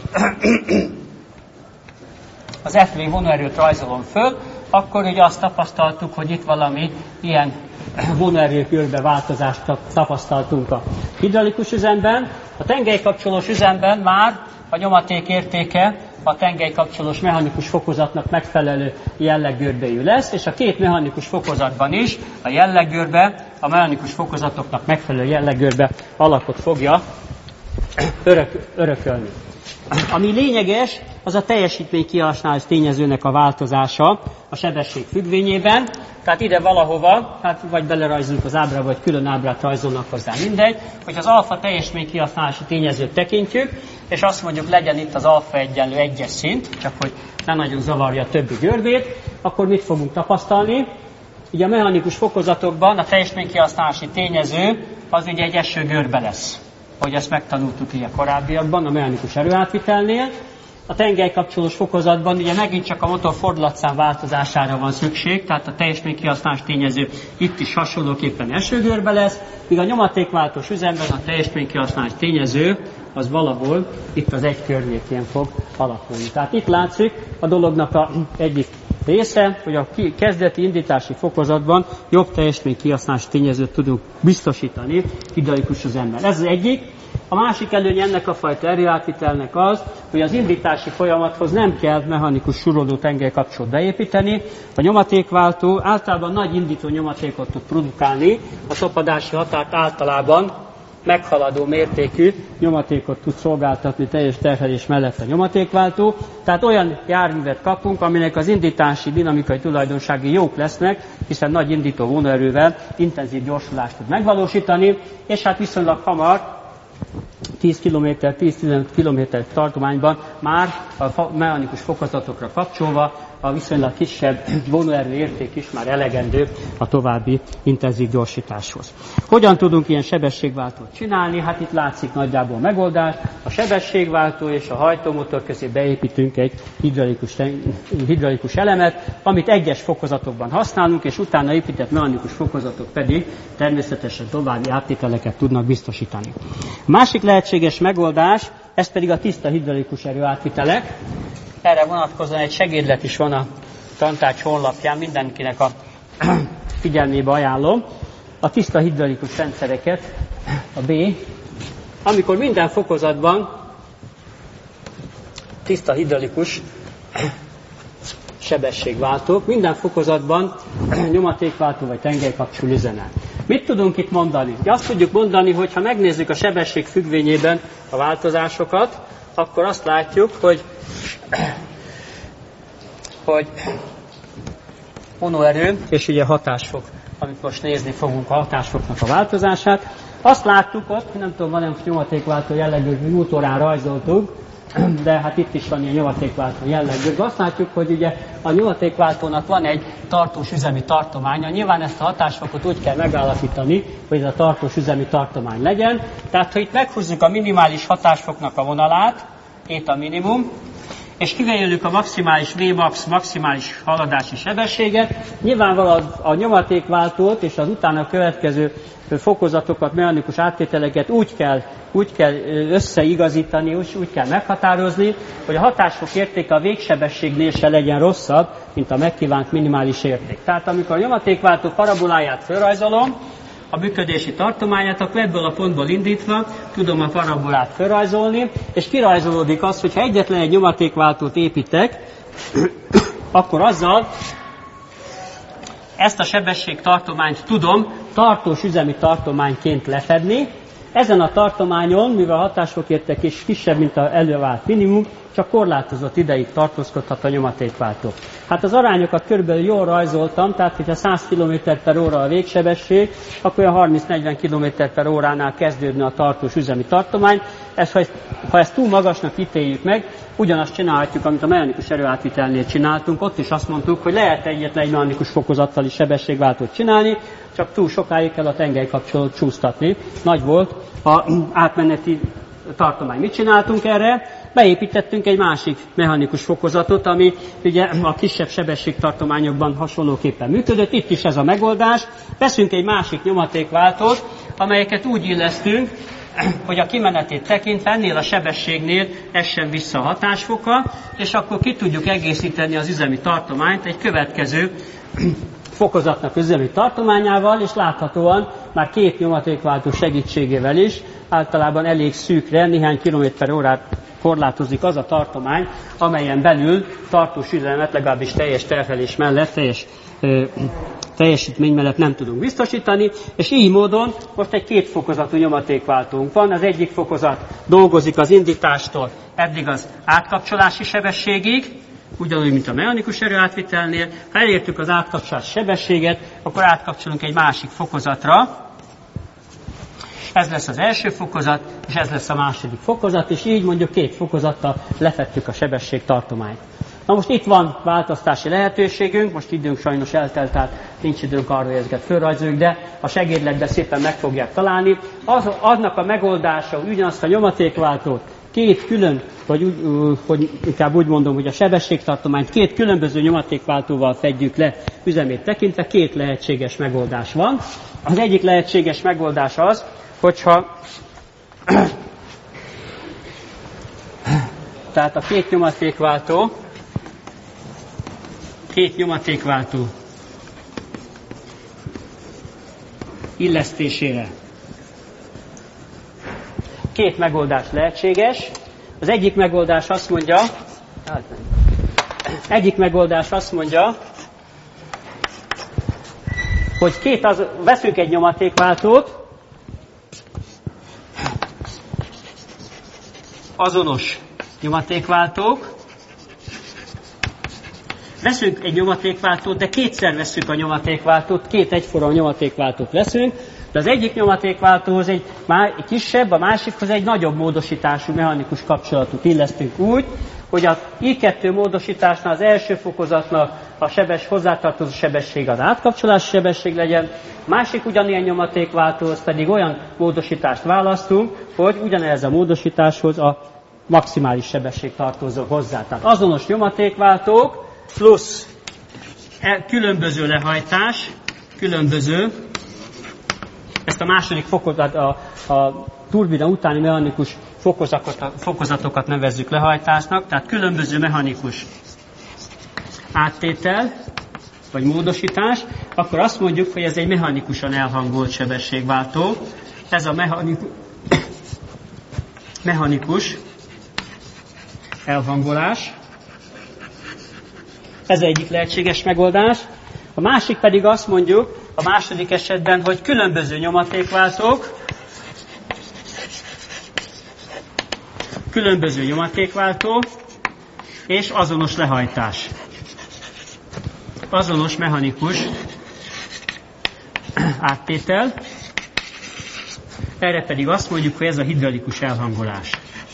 az FV vonóerőt rajzolom föl, akkor ugye azt tapasztaltuk, hogy itt valami ilyen vonóerőkörbe változást tapasztaltunk a hidraulikus üzemben. A tengelykapcsolós üzemben már a nyomaték értéke a tengelykapcsolós mechanikus fokozatnak megfelelő jelleggörbejű lesz, és a 2 mechanikus fokozatban is a jelleggörbe, a mechanikus fokozatoknak megfelelő jelleggörbe alakot fogja örökölni. Ami lényeges, az a teljesítmény kihasználás tényezőnek a változása a sebesség függvényében. Tehát ide valahova, hát vagy belerajzoljuk az ábrába, vagy külön ábrát rajzolnak hozzá, mindegy, hogy az alfa teljesítmény kihasználási tényezőt tekintjük, és azt mondjuk legyen itt az alfa egyenlő 1-es szint, csak hogy ne nagyon zavarja a többi görbét, akkor mit fogunk tapasztalni? Ugye a mechanikus fokozatokban a teljesítmény kihasználási tényező az ugye egy eső görbe lesz, hogy ezt megtanultuk így a korábbiakban, a mechanikus erőátvitelnél. A tengelykapcsolós fokozatban ugye megint csak a motor fordulatszám változására van szükség, tehát a teljesítmény kihasználás tényező itt is hasonlóképpen esőgörbe lesz, míg a nyomatékváltós üzemben a teljesítmény kihasználás tényező az valahol itt az 1 környékén fog alakulni. Tehát itt látszik a dolognak a egyik része, hogy a kezdeti indítási fokozatban jobb teljesítmény kihasználási tényezőt tudunk biztosítani hidraulikus üzemben. Ez az egyik. A másik előnye ennek a fajta erőátvitelnek az, hogy az indítási folyamathoz nem kell mechanikus surodó tengelykapcsolót beépíteni. A nyomatékváltó általában nagy indító nyomatékot tud produkálni, a topadási határt általában meghaladó mértékű nyomatékot tud szolgáltatni teljes terhelés mellett a nyomatékváltó. Tehát olyan járművet kapunk, aminek az indítási dinamikai tulajdonsági jók lesznek, hiszen nagy indító vonóerővel intenzív gyorsulást tud megvalósítani, és hát viszonylag hamar 10-15 km tartományban már a mechanikus fokozatokra kapcsolva a viszonylag kisebb vonóerő érték is már elegendő a további intenzív gyorsításhoz. Hogyan tudunk ilyen sebességváltót csinálni? Hát itt látszik nagyjából a megoldás. A sebességváltó és a hajtómotor közé beépítünk egy hidraulikus elemet, amit egyes fokozatokban használunk, és utána épített mechanikus fokozatok pedig természetesen további áttételeket tudnak biztosítani. A másik lehetséges megoldás, ez pedig a tiszta hidraulikus erőátvitelek. Erre vonatkozóan egy segédlet is van a tantárgy honlapján, mindenkinek a figyelmébe ajánlom. A tiszta hidraulikus rendszereket, a B, amikor minden fokozatban tiszta hidraulikus sebességváltók, minden fokozatban nyomatékváltó vagy tengelykapcsoló üzemel. Mit tudunk itt mondani? Azt tudjuk mondani, hogy ha megnézzük a sebesség függvényében a változásokat, akkor azt látjuk, hogy vonóerő és ugye hatásfok, amit most nézni fogunk a hatásfoknak a változását. Azt láttuk ott, nem tudom, van-e nyomatékváltó jellegű motorán rajzoltuk, de hát itt is van ilyen nyomatékváltó jellegű. Azt látjuk, hogy ugye a nyomatékváltónak van egy tartós üzemi tartománya. Nyilván ezt a hatásfokot úgy kell megállapítani, hogy ez a tartós üzemi tartomány legyen. Tehát, ha itt meghúzzuk a minimális hatásfoknak a vonalát, itt a minimum, és kivejelöljük a maximális Vmax, maximális haladási sebességet, nyilvánvalóan a nyomatékváltót és az utána következő fokozatokat, mechanikus áttételeket úgy kell összeigazítani, úgy kell meghatározni, hogy a hatásfok értéke a végsebességnél se legyen rosszabb, mint a megkívánt minimális érték. Tehát amikor a nyomatékváltó paraboláját felrajzolom, a működési tartományát, akkor ebből a pontból indítva tudom a parabolát felrajzolni, és kirajzolódik az, hogyha egyetlen egy nyomatékváltót építek, akkor azzal ezt a sebességtartományt tudom tartós üzemi tartományként lefedni. Ezen a tartományon, mivel a hatásfokérték is kisebb, mint az elővált minimum, csak korlátozott ideig tartózkodhat a nyomatékváltó. Hát az arányokat körülbelül jól rajzoltam, tehát hogyha 100 km/h a végsebesség, akkor olyan 30-40 km/h kezdődne a tartós üzemi tartomány. Ha ezt túl magasnak ítéljük meg, ugyanazt csinálhatjuk, amit a mechanikus erőátvitelnél csináltunk. Ott is azt mondtuk, hogy lehet egyetlen egy mechanikus fokozattal is sebességváltót csinálni, csak túl sokáig kell a tengelykapcsolót csúsztatni. Nagy volt az átmeneti tartomány. Mit csináltunk erre? Beépítettünk egy másik mechanikus fokozatot, ami ugye a kisebb sebességtartományokban hasonlóképpen működött. Itt is ez a megoldás. Veszünk egy másik nyomatékváltót, amelyeket úgy illesztünk, hogy a kimenetét tekintve ennél a sebességnél essen vissza a hatásfoka, és akkor ki tudjuk egészíteni az üzemi tartományt egy következő fokozatnak üzemi tartományával, és láthatóan már két nyomatékváltó segítségével is általában elég szűkre, néhány km/h korlátozik az a tartomány, amelyen belül tartós üzemet legalábbis teljes terhelés mellett, teljes teljesítmény mellett nem tudunk biztosítani, és így módon most egy kétfokozatú nyomatékváltónk van. Az egyik fokozat dolgozik az indítástól eddig az átkapcsolási sebességig, ugyanúgy, mint a mechanikus erőátvitelnél. Ha elértük az átkapcsolási sebességet, akkor átkapcsolunk egy másik fokozatra. Ez lesz az első fokozat, és ez lesz a második fokozat, és így mondjuk két fokozattal lefettük a sebességtartományt. Na most itt van változtási lehetőségünk, most időnk sajnos eltelt, tehát nincs időnk arra, hogy ezeket fölrajzoljuk, de a segédletben szépen meg fogják találni. Annak a megoldása, hogy ugyanazt a nyomatékváltót két külön, hogy inkább úgy mondom, hogy a sebességtartományt két különböző nyomatékváltóval fedjük le üzemét tekintve, két lehetséges megoldás van. Az egyik lehetséges megoldás az, hogyha tehát a két nyomatékváltó illesztésére két megoldás lehetséges. Az egyik megoldás azt mondja, hogy veszünk egy nyomatékváltót, azonos nyomatékváltók, veszünk egy nyomatékváltót, de kétszer veszünk a nyomatékváltót, két egyforma nyomatékváltót veszünk, de az egyik nyomatékváltóhoz egy kisebb, a másikhoz egy nagyobb módosítású mechanikus kapcsolatot illesztünk úgy, hogy a I2 módosításnál az első fokozatnak a hozzátartozó sebesség az átkapcsolási sebesség legyen, másik ugyanilyen nyomatékváltóhoz pedig olyan módosítást választunk, hogy ugyanez a módosításhoz a maximális sebesség tartozó hozzá. Tehát azonos nyomatékváltók plusz különböző lehajtás, ezt a második fokozat, a turbina utáni mechanikus fokozatokat nevezzük lehajtásnak, tehát különböző mechanikus áttétel, vagy módosítás, akkor azt mondjuk, hogy ez egy mechanikusan elhangolt sebességváltó. Ez a mechanikus elhangolás. Ez egyik lehetséges megoldás. A másik pedig azt mondjuk, a második esetben, hogy különböző nyomatékváltó és azonos lehajtás. Azonos mechanikus áttétel. Erre pedig azt mondjuk, hogy ez a hidraulikus elhangolás.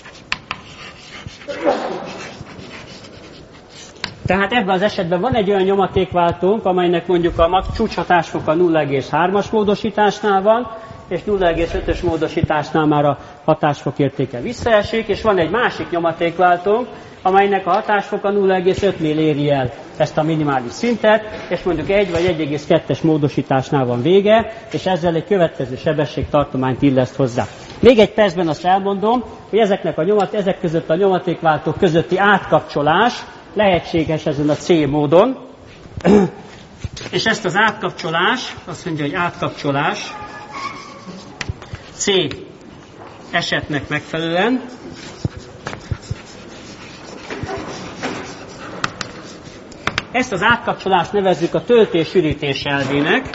Tehát ebben az esetben van egy olyan nyomatékváltónk, amelynek mondjuk a csúcshatásfoka 0,3-as módosításnál van, és 0,5-ös módosításnál már a hatásfok értéke visszaesik, és van egy másik nyomatékváltónk, amelynek a hatásfoka 0,5-nél éri el ezt a minimális szintet, és mondjuk 1 vagy 1,2-es módosításnál van vége, és ezzel egy következő sebességtartományt illeszt hozzá. Még egy percben azt elmondom, hogy ezek között a nyomatékváltók közötti átkapcsolás lehetséges ezen a C módon, és ezt az átkapcsolás, azt mondja, hogy átkapcsolás C esetnek megfelelően ezt az átkapcsolást nevezzük a töltés-ürítés elvének.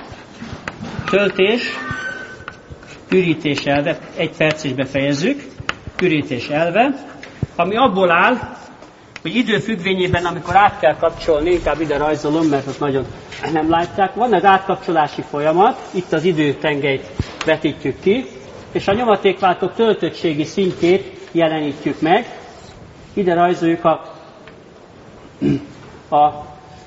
Töltés-ürítés elve, egy perc is befejezzük, ürítés elve, ami abból áll, hogy idő függvényében, amikor át kell kapcsolni, inkább ide rajzolom, mert ott nagyon nem látják, van az átkapcsolási folyamat, itt az időtengelyt vetítjük ki, és a nyomatékváltó töltöttségi szintjét jelenítjük meg. Ide rajzoljuk a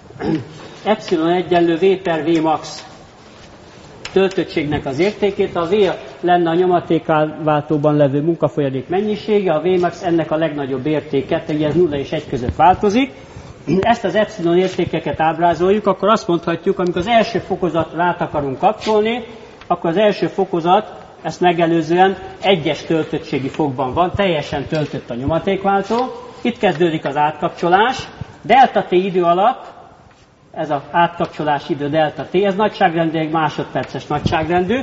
epsilon egyenlő V per V max töltöttségnek az értékét. A V lenne a nyomatékváltóban levő munkafolyadék mennyisége, a V max ennek a legnagyobb értéke, ugye ez 0 és 1 között változik. Ezt az epsilon értékeket ábrázoljuk, akkor azt mondhatjuk, amikor az első fokozatra át akarunk kapcsolni, akkor az első fokozat ezt megelőzően egyes töltöttségi fokban van, teljesen töltött a nyomatékváltó. Itt kezdődik az átkapcsolás. Delta T idő alatt, ez az átkapcsolás idő delta T, ez nagyságrendileg másodperces nagyságrendű.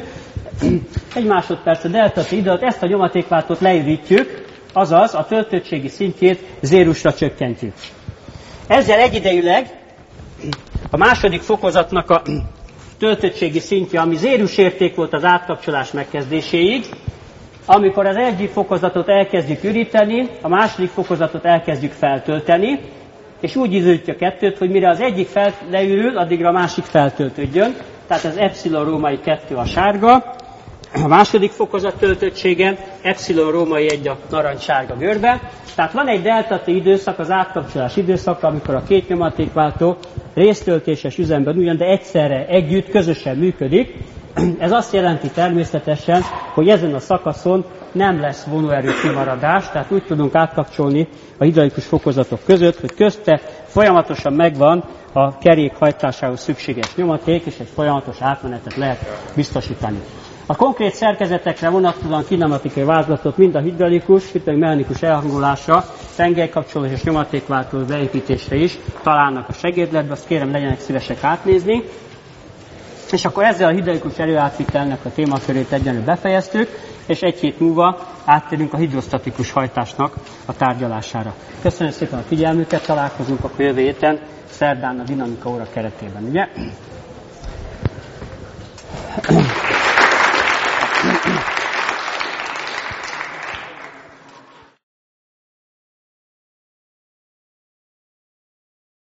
Egy másodperc a delta T idő alatt ezt a nyomatékváltót leürítjük, azaz a töltöttségi szintjét zérusra csökkentjük. Ezzel egyidejűleg a második fokozatnak a töltöttségi szintje, ami zérus érték volt az átkapcsolás megkezdéséig, amikor az egyik fokozatot elkezdjük üríteni, a második fokozatot elkezdjük feltölteni, és úgy időzítjük a kettőt, hogy mire az egyik leürül, addigra a másik feltöltődjön. Tehát ez epsilon római 2 a sárga, a második fokozat töltöttsége, epsilon római 1 a narancssárga görbe. Tehát van egy delta T időszak, az átkapcsolás időszaka, amikor a két nyomatékváltó résztöltéses üzemben ugyan, de egyszerre, együtt, közösen működik. Ez azt jelenti természetesen, hogy ezen a szakaszon nem lesz vonóerő kimaradás, tehát úgy tudunk átkapcsolni a hidraulikus fokozatok között, hogy közte folyamatosan megvan a kerék hajtásához szükséges nyomaték, és egy folyamatos átmenetet lehet biztosítani. A konkrét szerkezetekre vonatkozóan kinematikai vázlatot mind a hidraulikus, mind a mechanikus elhangolásra, tengelykapcsolás és nyomatékváltó beépítésre is találnak a segédletbe, azt kérem legyenek szívesek átnézni. És akkor ezzel a hidraulikus erőátvitelnek a témakörét egyenlő befejeztük, és egy hét múlva áttérünk a hidrosztatikus hajtásnak a tárgyalására. Köszönöm szépen a figyelmüket, találkozunk a jövő héten, szerdán a dinamika óra keretében, ugye?